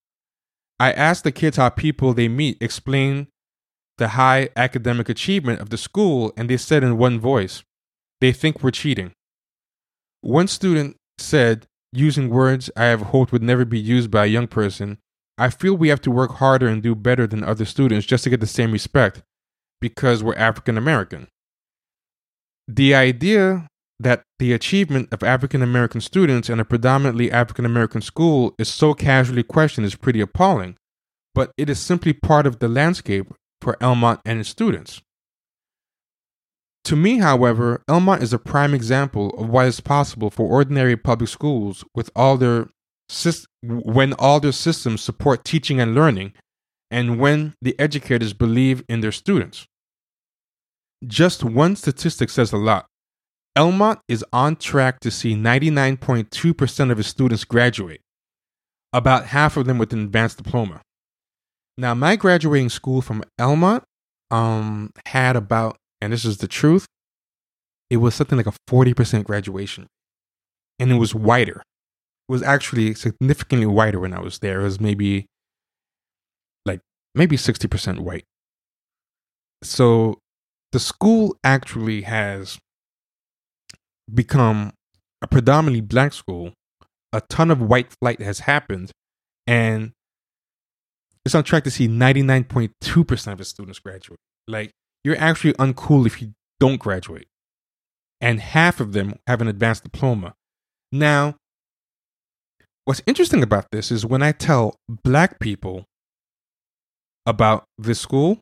Speaker 1: I asked the kids how people they meet explain the high academic achievement of the school, and they said in one voice, they think we're cheating. One student said, using words I have hoped would never be used by a young person, I feel we have to work harder and do better than other students just to get the same respect because we're African American. The idea that the achievement of African American students in a predominantly African American school is so casually questioned is pretty appalling, but it is simply part of the landscape for Elmont and its students. To me, however, Elmont is a prime example of what is possible for ordinary public schools when all their systems support teaching and learning, and when the educators believe in their students. Just one statistic says a lot. Elmont is on track to see 99.2% of its students graduate, about half of them with an advanced diploma. Now, my graduating school from Elmont had about, and this is the truth, it was something like a 40% graduation. And it was whiter. It was actually significantly whiter when I was there. It was maybe 60% white. So the school actually has become a predominantly black school. A ton of white flight has happened, and it's on track to see 99.2% of its students graduate. Like, you're actually uncool if you don't graduate. And half of them have an advanced diploma. Now, what's interesting about this is when I tell black people about this school,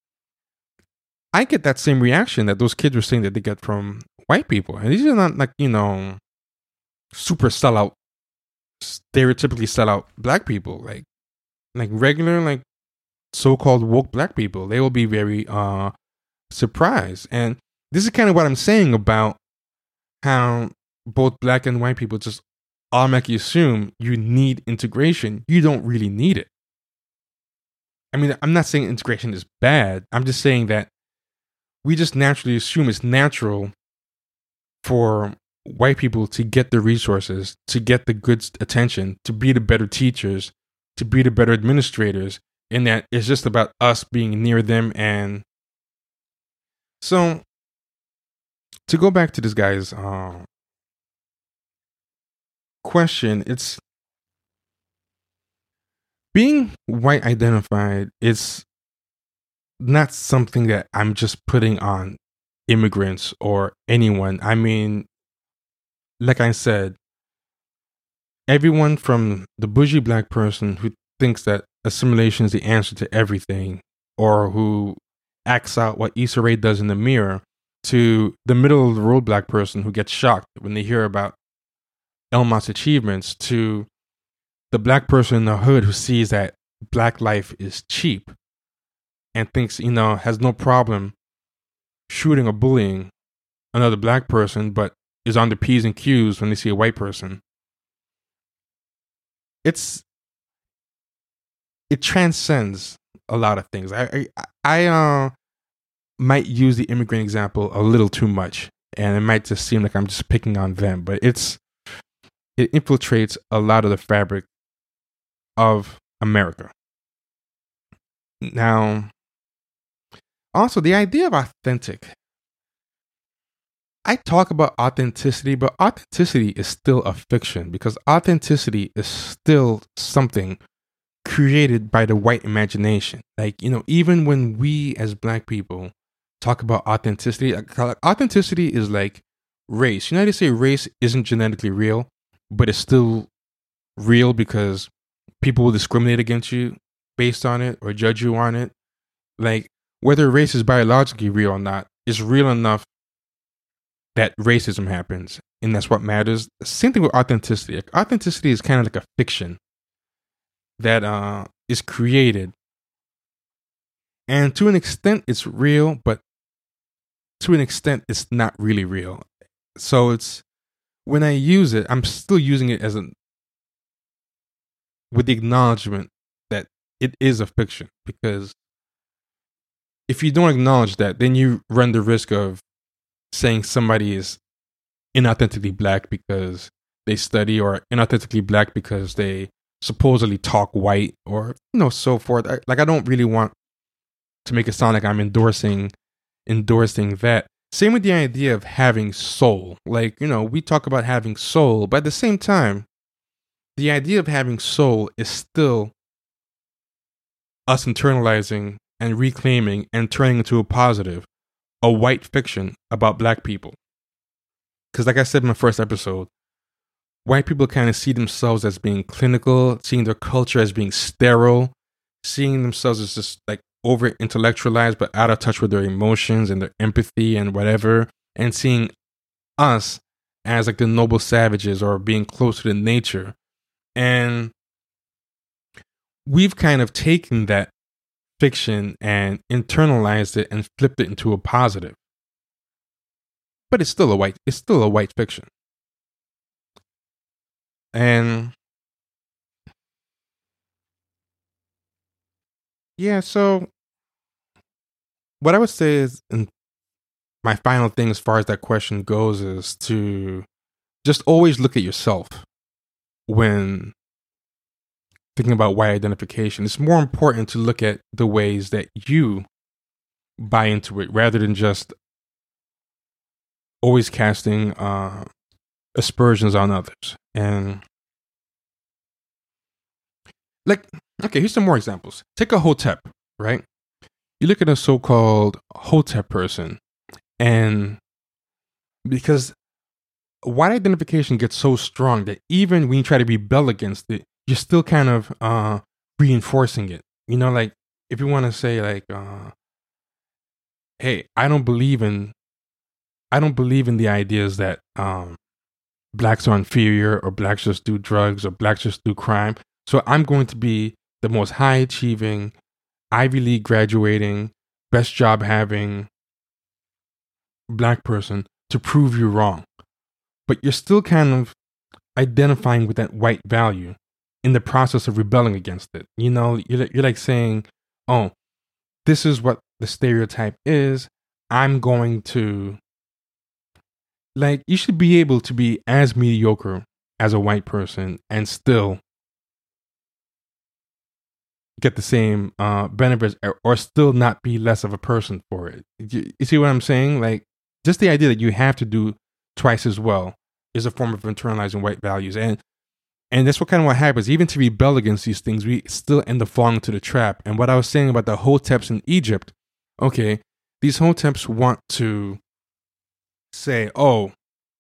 Speaker 1: I get that same reaction that those kids were saying that they get from white people. And these are not super sellout, stereotypically sellout black people. Like regular, so-called woke black people. They will be very surprised. And This is kind of what I'm saying about how both black and white people just automatically assume you need integration. You don't really need it. I mean, I'm not saying integration is bad. I'm just saying that we just naturally assume it's natural for white people to get the resources, to get the good attention, to be the better teachers, to be the better administrators, and that it's just about us being near them. And so, to go back to this guy's question, it's being white identified. It's not something that I'm just putting on immigrants or anyone. I mean, like I said, everyone from the bougie black person who thinks that assimilation is the answer to everything, or who acts out what Issa Rae does in the mirror, to the middle of the road black person who gets shocked when they hear about Elmott's achievements, to the black person in the hood who sees that black life is cheap and thinks, has no problem shooting or bullying another black person, but is on the P's and Q's when they see a white person. It transcends a lot of things. I might use the immigrant example a little too much, and it might just seem like I'm just picking on them, but it infiltrates a lot of the fabric of America. Now, also the idea of authentic. I talk about authenticity, but authenticity is still a fiction, because authenticity is still something created by the white imagination. Like, even when we as black people talk about authenticity, authenticity is like race. They say race isn't genetically real, but it's still real because people will discriminate against you based on it or judge you on it. Like, whether race is biologically real or not, is real enough that racism happens, and that's what matters. Same thing with authenticity. Like, authenticity is kind of like a fiction that is created, and to an extent it's real, but to an extent it's not really real. So it's, when I use it, I'm still using it with the acknowledgement that it is a fiction, because if you don't acknowledge that, then you run the risk of saying somebody is inauthentically black because they study, or inauthentically black because they supposedly talk white, or so forth. I don't really want to make it sound like I'm endorsing that. Same with the idea of having soul. Like, we talk about having soul, but at the same time, the idea of having soul is still us internalizing and reclaiming and turning into a positive, a white fiction about black people. Because like I said in my first episode, white people kind of see themselves as being clinical, seeing their culture as being sterile, seeing themselves as just like over intellectualized but out of touch with their emotions and their empathy and whatever, and seeing us as like the noble savages or being closer to nature. And we've kind of taken that fiction and internalized it and flipped it into a positive. But it's still a white fiction. And yeah, so what I would say is, and my final thing as far as that question goes, is to just always look at yourself when thinking about white identification. It's more important to look at the ways that you buy into it, rather than just always casting aspersions on others. And like, okay, here's some more examples. Take a Hotep, right? You look at a so-called Hotep person, and because white identification gets so strong that even when you try to rebel against it, you're still kind of reinforcing it. Like, if you want to say like, hey, I don't believe in the ideas that blacks are inferior, or blacks just do drugs, or blacks just do crime. So I'm going to be the most high achieving, Ivy League graduating, best job having, black person to prove you wrong. But you're still kind of identifying with that white value in the process of rebelling against it. You know, you're like saying, oh, this is what the stereotype is. I'm going to, like, you should be able to be as mediocre as a white person and still get the same benefits, or still not be less of a person for it. You see what I'm saying? Like, just the idea that you have to do twice as well is a form of internalizing white values. And that's what happens. Even to rebel against these things, we still end up falling to the trap. And what I was saying about the Hoteps in Egypt, okay, these Hoteps want to say, oh,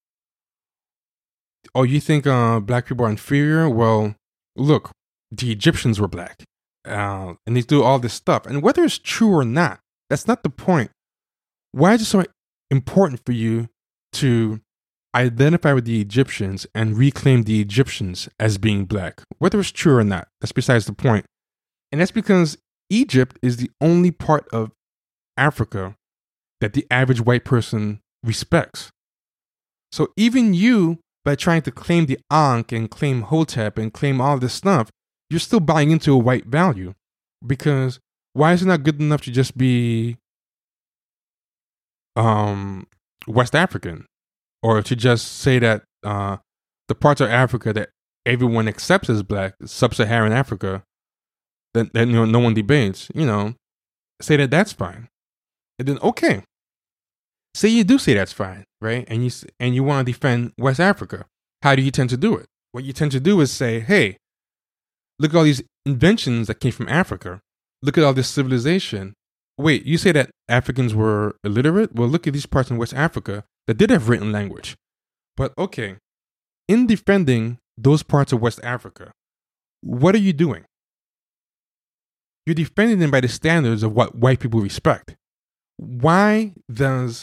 Speaker 1: you think black people are inferior? Well, look, the Egyptians were black. And they do all this stuff. And whether it's true or not, that's not the point. Why is it so important for you to identify with the Egyptians and reclaim the Egyptians as being black? Whether it's true or not, that's besides the point. And that's because Egypt is the only part of Africa that the average white person respects. So even you, by trying to claim the Ankh and claim Hotep and claim all this stuff, you're still buying into a white value. Because why is it not good enough to just be West African? Or to just say that the parts of Africa that everyone accepts as black, sub-Saharan Africa, that no one debates, say that that's fine. And then, okay, say you do say that's fine, right? And you want to defend West Africa. How do you tend to do it? What you tend to do is say, hey, look at all these inventions that came from Africa. Look at all this civilization. Wait, you say that Africans were illiterate? Well, look at these parts in West Africa that did have written language. But okay, in defending those parts of West Africa, what are you doing? You're defending them by the standards of what white people respect. Why does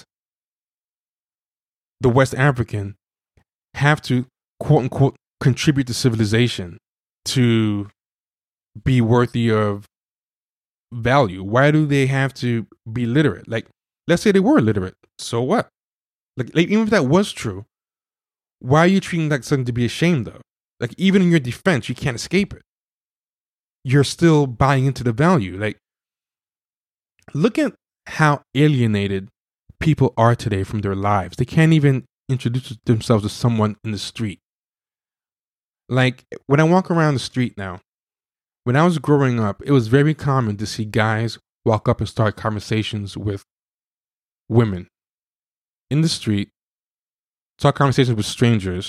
Speaker 1: the West African have to, quote unquote, contribute to civilization to be worthy of value? Why do they have to be literate? Like, let's say they were literate. So what? Like even if that was true, why are you treating that something to be ashamed of? Like, even in your defense, you can't escape it. You're still buying into the value. Like, look at how alienated people are today from their lives. They can't even introduce themselves to someone in the street. Like, when I walk around the street now, when I was growing up, it was very common to see guys walk up and start conversations with women in the street, start conversations with strangers,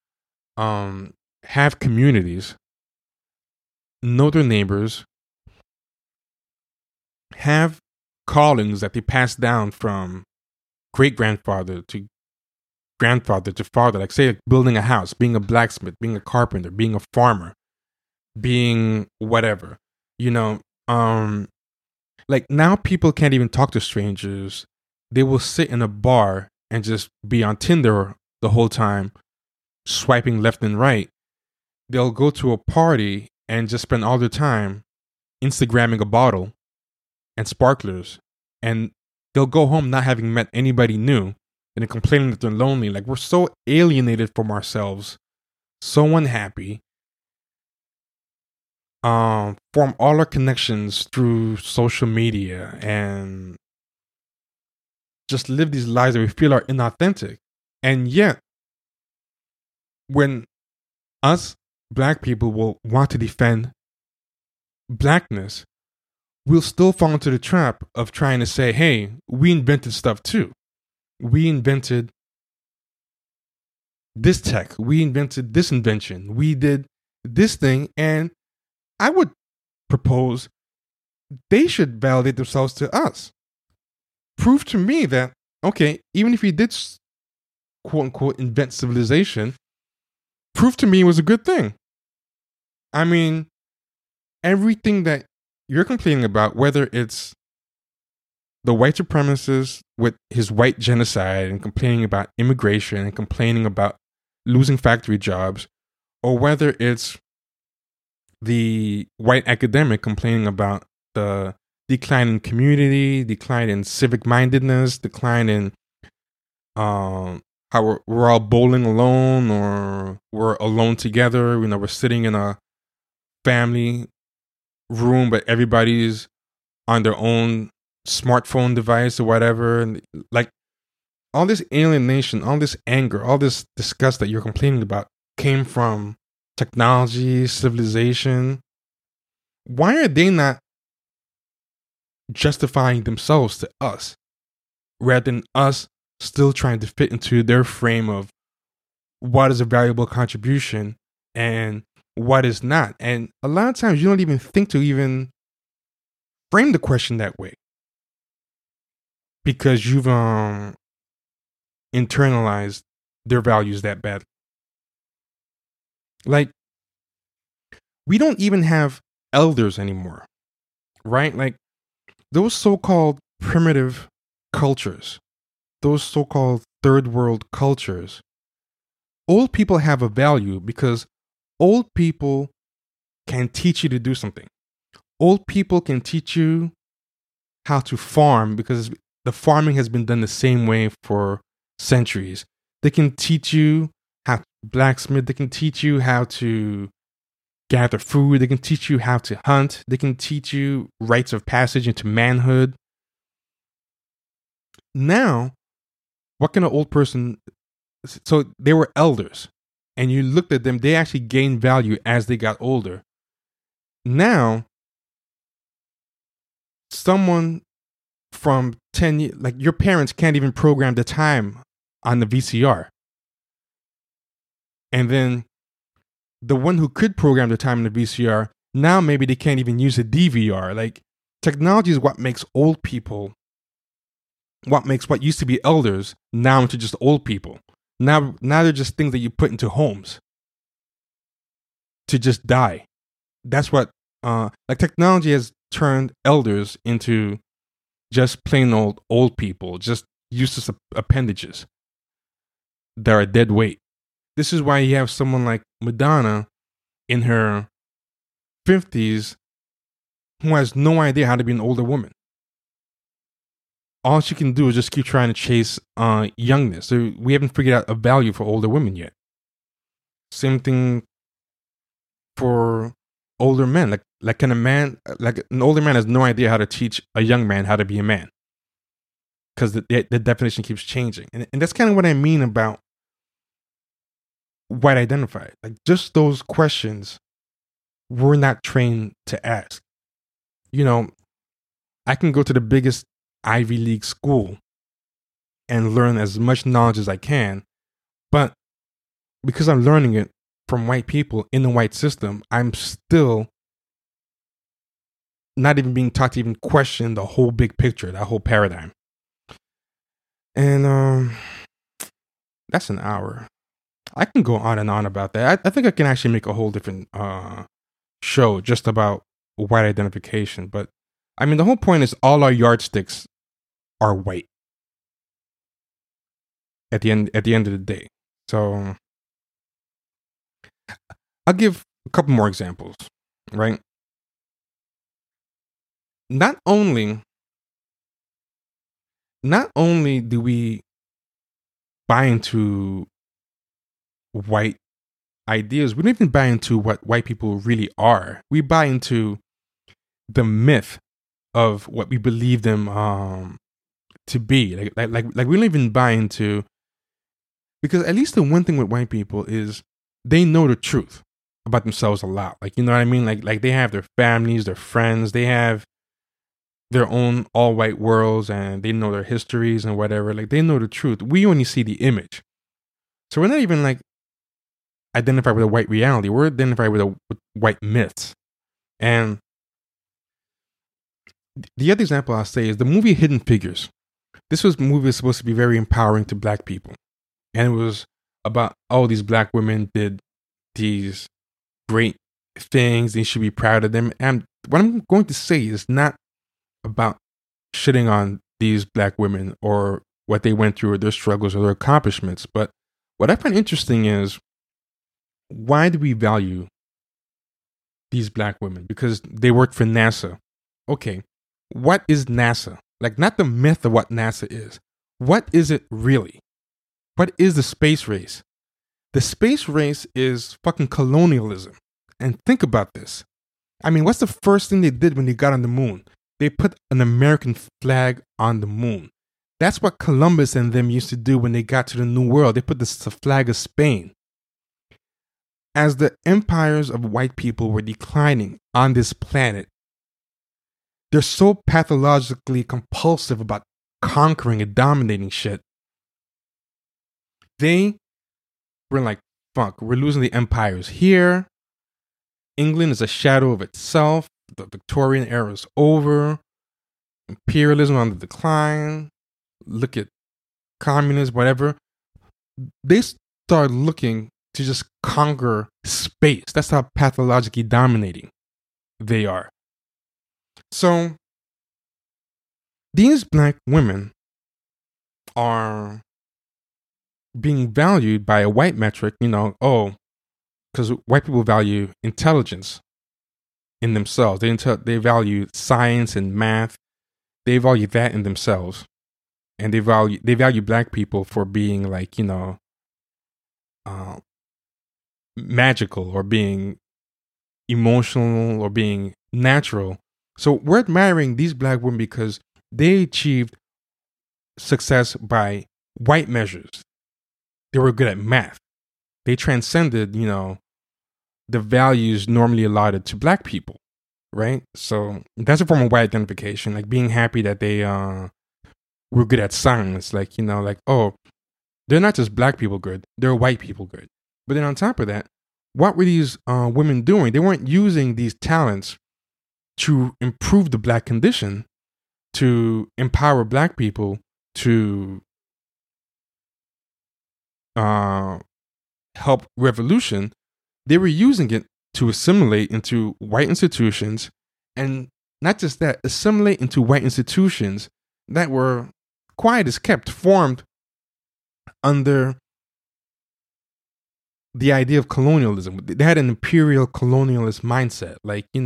Speaker 1: have communities, know their neighbors, have callings that they pass down from great-grandfather to grandfather to father, like say building a house, being a blacksmith, being a carpenter, being a farmer, being whatever, like now people can't even talk to strangers. They will sit in a bar and just be on Tinder the whole time, swiping left and right. They'll go to a party and just spend all their time Instagramming a bottle and sparklers, and they'll go home not having met anybody new and then complaining that they're lonely. Like, we're so alienated from ourselves, so unhappy. Form all our connections through social media and just live these lives that we feel are inauthentic. And yet, when us black people will want to defend blackness, we'll still fall into the trap of trying to say, hey, we invented stuff too. We invented this tech. We invented this invention. We did this thing. And I would propose they should validate themselves to us. Prove to me that, okay, even if you did, quote unquote, invent civilization, prove to me it was a good thing. I mean, everything that you're complaining about, whether it's the white supremacist with his white genocide and complaining about immigration and complaining about losing factory jobs, or whether it's the white academic complaining about the decline in community, decline in civic mindedness, decline in how we're all bowling alone, or we're alone together. We're sitting in a family room, but everybody's on their own smartphone device or whatever. And like all this alienation, all this anger, all this disgust that you're complaining about came from technology, civilization. Why are they not justifying themselves to us rather than us still trying to fit into their frame of what is a valuable contribution and what is not? And a lot of times you don't even think to even frame the question that way because you've internalized their values that bad. Like, we don't even have elders anymore, right? Like, those so-called primitive cultures, those so-called third world cultures, old people have a value because old people can teach you to do something. Old people can teach you how to farm because the farming has been done the same way for centuries. They can teach you how to blacksmith. They can teach you how to gather food. They can teach you how to hunt. They can teach you rites of passage into manhood. Now, what can an old person... So they were elders, and you looked at them, they actually gained value as they got older. Now, someone from 10 years, like your parents can't even program the time on the VCR. And then the one who could program the time in the VCR, now maybe they can't even use a DVR. Like, technology is what makes old people, what makes what used to be elders now into just old people. Now they're just things that you put into homes to just die. That's what, like, technology has turned elders into just plain old people, just useless appendages that are dead weight. This is why you have someone like Madonna in her 50s who has no idea how to be an older woman. All she can do is just keep trying to chase youngness. So we haven't figured out a value for older women yet. Same thing for older men. Like can a man, like an older man has no idea how to teach a young man how to be a man, because the definition keeps changing. And that's kind of what I mean about white identified. Like, just those questions we're not trained to ask. I can go to the biggest Ivy League school and learn as much knowledge as I can, but because I'm learning it from white people in the white system, I'm still not even being taught to even question the whole big picture, that whole paradigm. And that's an hour. I can go on and on about that. I think I can actually make a whole different show just about white identification. But I mean, the whole point is all our yardsticks are white at the end of the day. So I'll give a couple more examples, right? Not only do we buy into white ideas, we don't even buy into what white people really are. We buy into the myth of what we believe them to be. Like we don't even buy into, because at least the one thing with white people is they know the truth about themselves a lot. Like, you know what I mean? Like they have their families, their friends, they have their own all white worlds, and they know their histories and whatever. Like, they know the truth. We only see the image. So we're not even like identified with a white reality. We're identified with white myths. And the other example I'll say is the movie Hidden Figures. This movie was supposed to be very empowering to black people. And it was about, oh, these black women did these great things. They should be proud of them. And what I'm going to say is not about shitting on these black women or what they went through or their struggles or their accomplishments. But what I find interesting is, why do we value these black women? Because they work for NASA. Okay, what is NASA? Like, not the myth of what NASA is. What is it really? what is the space race? The space race is fucking colonialism. And think about this. I mean, what's the first thing they did when they got on the moon? They put an American flag on the moon. That's what Columbus and them used to do when they got to the New World. They put the flag of Spain. As the empires of white people were declining on this planet, they're so pathologically compulsive about conquering and dominating shit. They were like, fuck, we're losing the empires here. England is a shadow of itself. The Victorian era is over. Imperialism on the decline. Look at communism, whatever. They start looking to just conquer space. That's how pathologically dominating they are. So, these black women are being valued by a white metric, because white people value intelligence in themselves. They value science and math. They value that in themselves. And they value black people for being like, magical or being emotional or being natural. So we're admiring these black women because they achieved success by white measures. They were good at math. They transcended, the values normally allotted to black people, right? So that's a form of white identification, like being happy that they were good at science. Oh, they're not just black people good, they're white people good. But then on top of that, what were these women doing? They weren't using these talents to improve the black condition, to empower black people, to help revolution. They were using it to assimilate into white institutions, and not just that, assimilate into white institutions that were quiet as kept, formed under the idea of colonialism. They had an imperial colonialist mindset,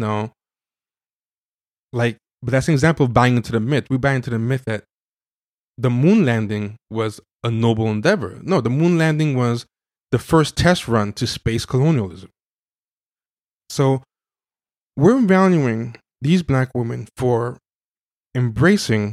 Speaker 1: but that's an example of buying into the myth. We buy into the myth that the moon landing was a noble endeavor. No, the moon landing was the first test run to space colonialism. So we're valuing these black women for embracing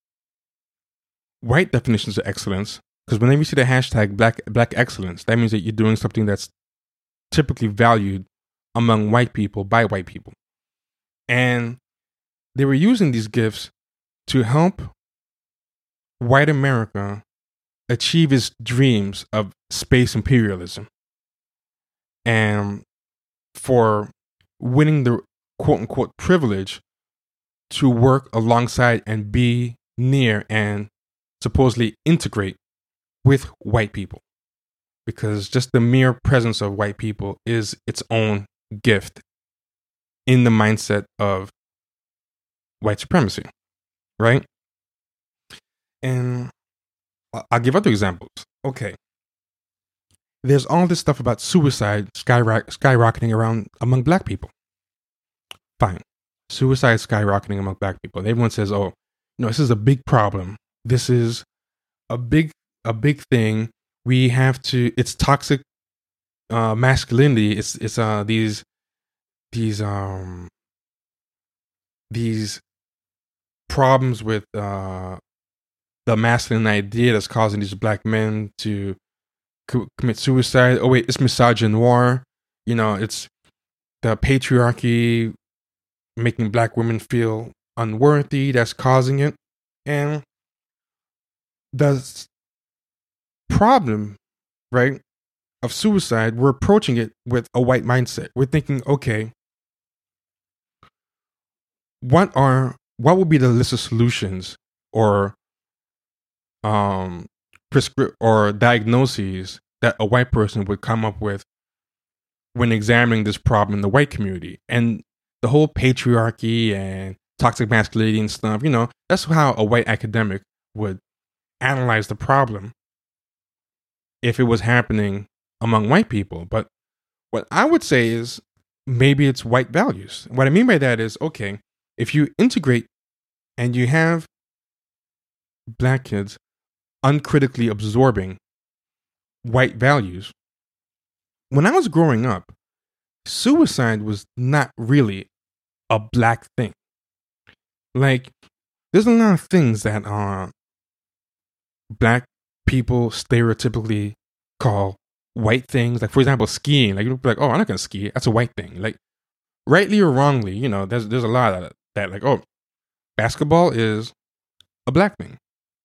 Speaker 1: white definitions of excellence. Because whenever you see the hashtag black excellence, that means that you're doing something that's typically valued among white people by white people. And they were using these gifts to help white America achieve its dreams of space imperialism, and for winning the quote unquote privilege to work alongside and be near and supposedly integrate with white people. Because just the mere presence of white people is its own gift in the mindset of white supremacy, right? And I'll give other examples. Okay. There's all this stuff about suicide skyrocketing around among black people. Fine. Suicide skyrocketing among black people. Everyone says, oh, this is a big problem. This is a big thing. We have to, it's toxic masculinity. It's these problems with the masculine idea that's causing these black men to commit suicide. Oh wait, it's misogynoir. It's the patriarchy making black women feel unworthy that's causing it. And the problem, right, of suicide, we're approaching it with a white mindset. We're thinking, okay, what would be the list of solutions or or diagnoses that a white person would come up with when examining this problem in the white community? And the whole patriarchy and toxic masculinity and stuff, that's how a white academic would analyze the problem if it was happening among white people. But what I would say is maybe it's white values. What I mean by that is, okay, if you integrate and you have black kids uncritically absorbing white values. When I was growing up, suicide was not really a black thing. Like, there's a lot of things that black people stereotypically call white things. Like, for example, skiing. Like, you'll be like, oh, I'm not gonna ski. That's a white thing. Like, rightly or wrongly, there's a lot of that. Like, oh, basketball is a black thing.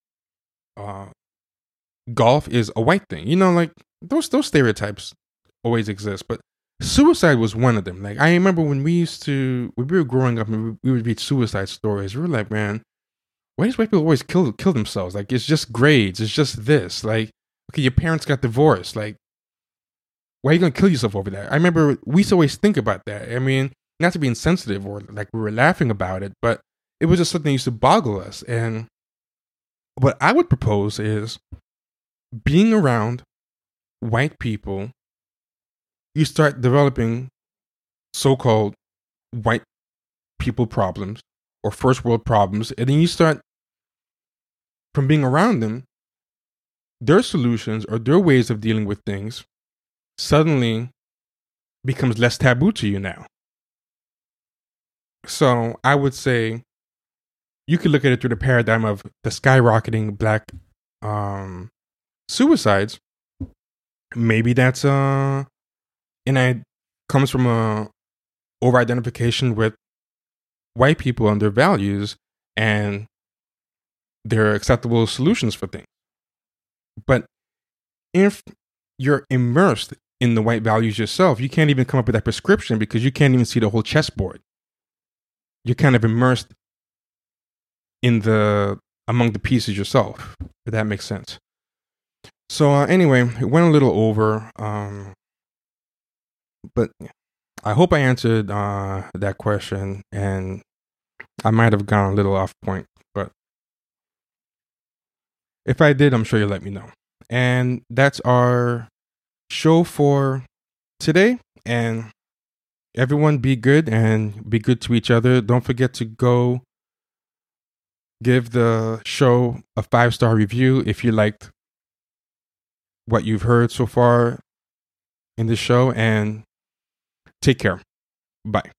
Speaker 1: Golf is a white thing. Like those stereotypes always exist. But suicide was one of them. Like, I remember when we were growing up and we would read suicide stories. We were like, man, why does white people always kill themselves? Like, it's just grades. It's just this. Like, okay, your parents got divorced. Like, why are you gonna kill yourself over that? I remember we used to always think about that. I mean, not to be insensitive or like we were laughing about it, but it was just something that used to boggle us. And what I would propose is being around white people, you start developing so-called white people problems or first world problems, and then you start, from being around them, their solutions or their ways of dealing with things suddenly becomes less taboo to you now. So I would say you could look at it through the paradigm of the skyrocketing black suicides. Maybe that's and it comes from a over-identification with white people and their values and their acceptable solutions for things. But if you're immersed in the white values yourself, you can't even come up with that prescription because you can't even see the whole chessboard. You're kind of immersed among the pieces yourself, if that makes sense. So anyway, it went a little over, but I hope I answered that question, and I might have gone a little off point, but if I did, I'm sure you'll let me know. And that's our show for today, and everyone be good and be good to each other. Don't forget to go give the show a 5-star review if you liked what you've heard so far in this show, and take care. Bye.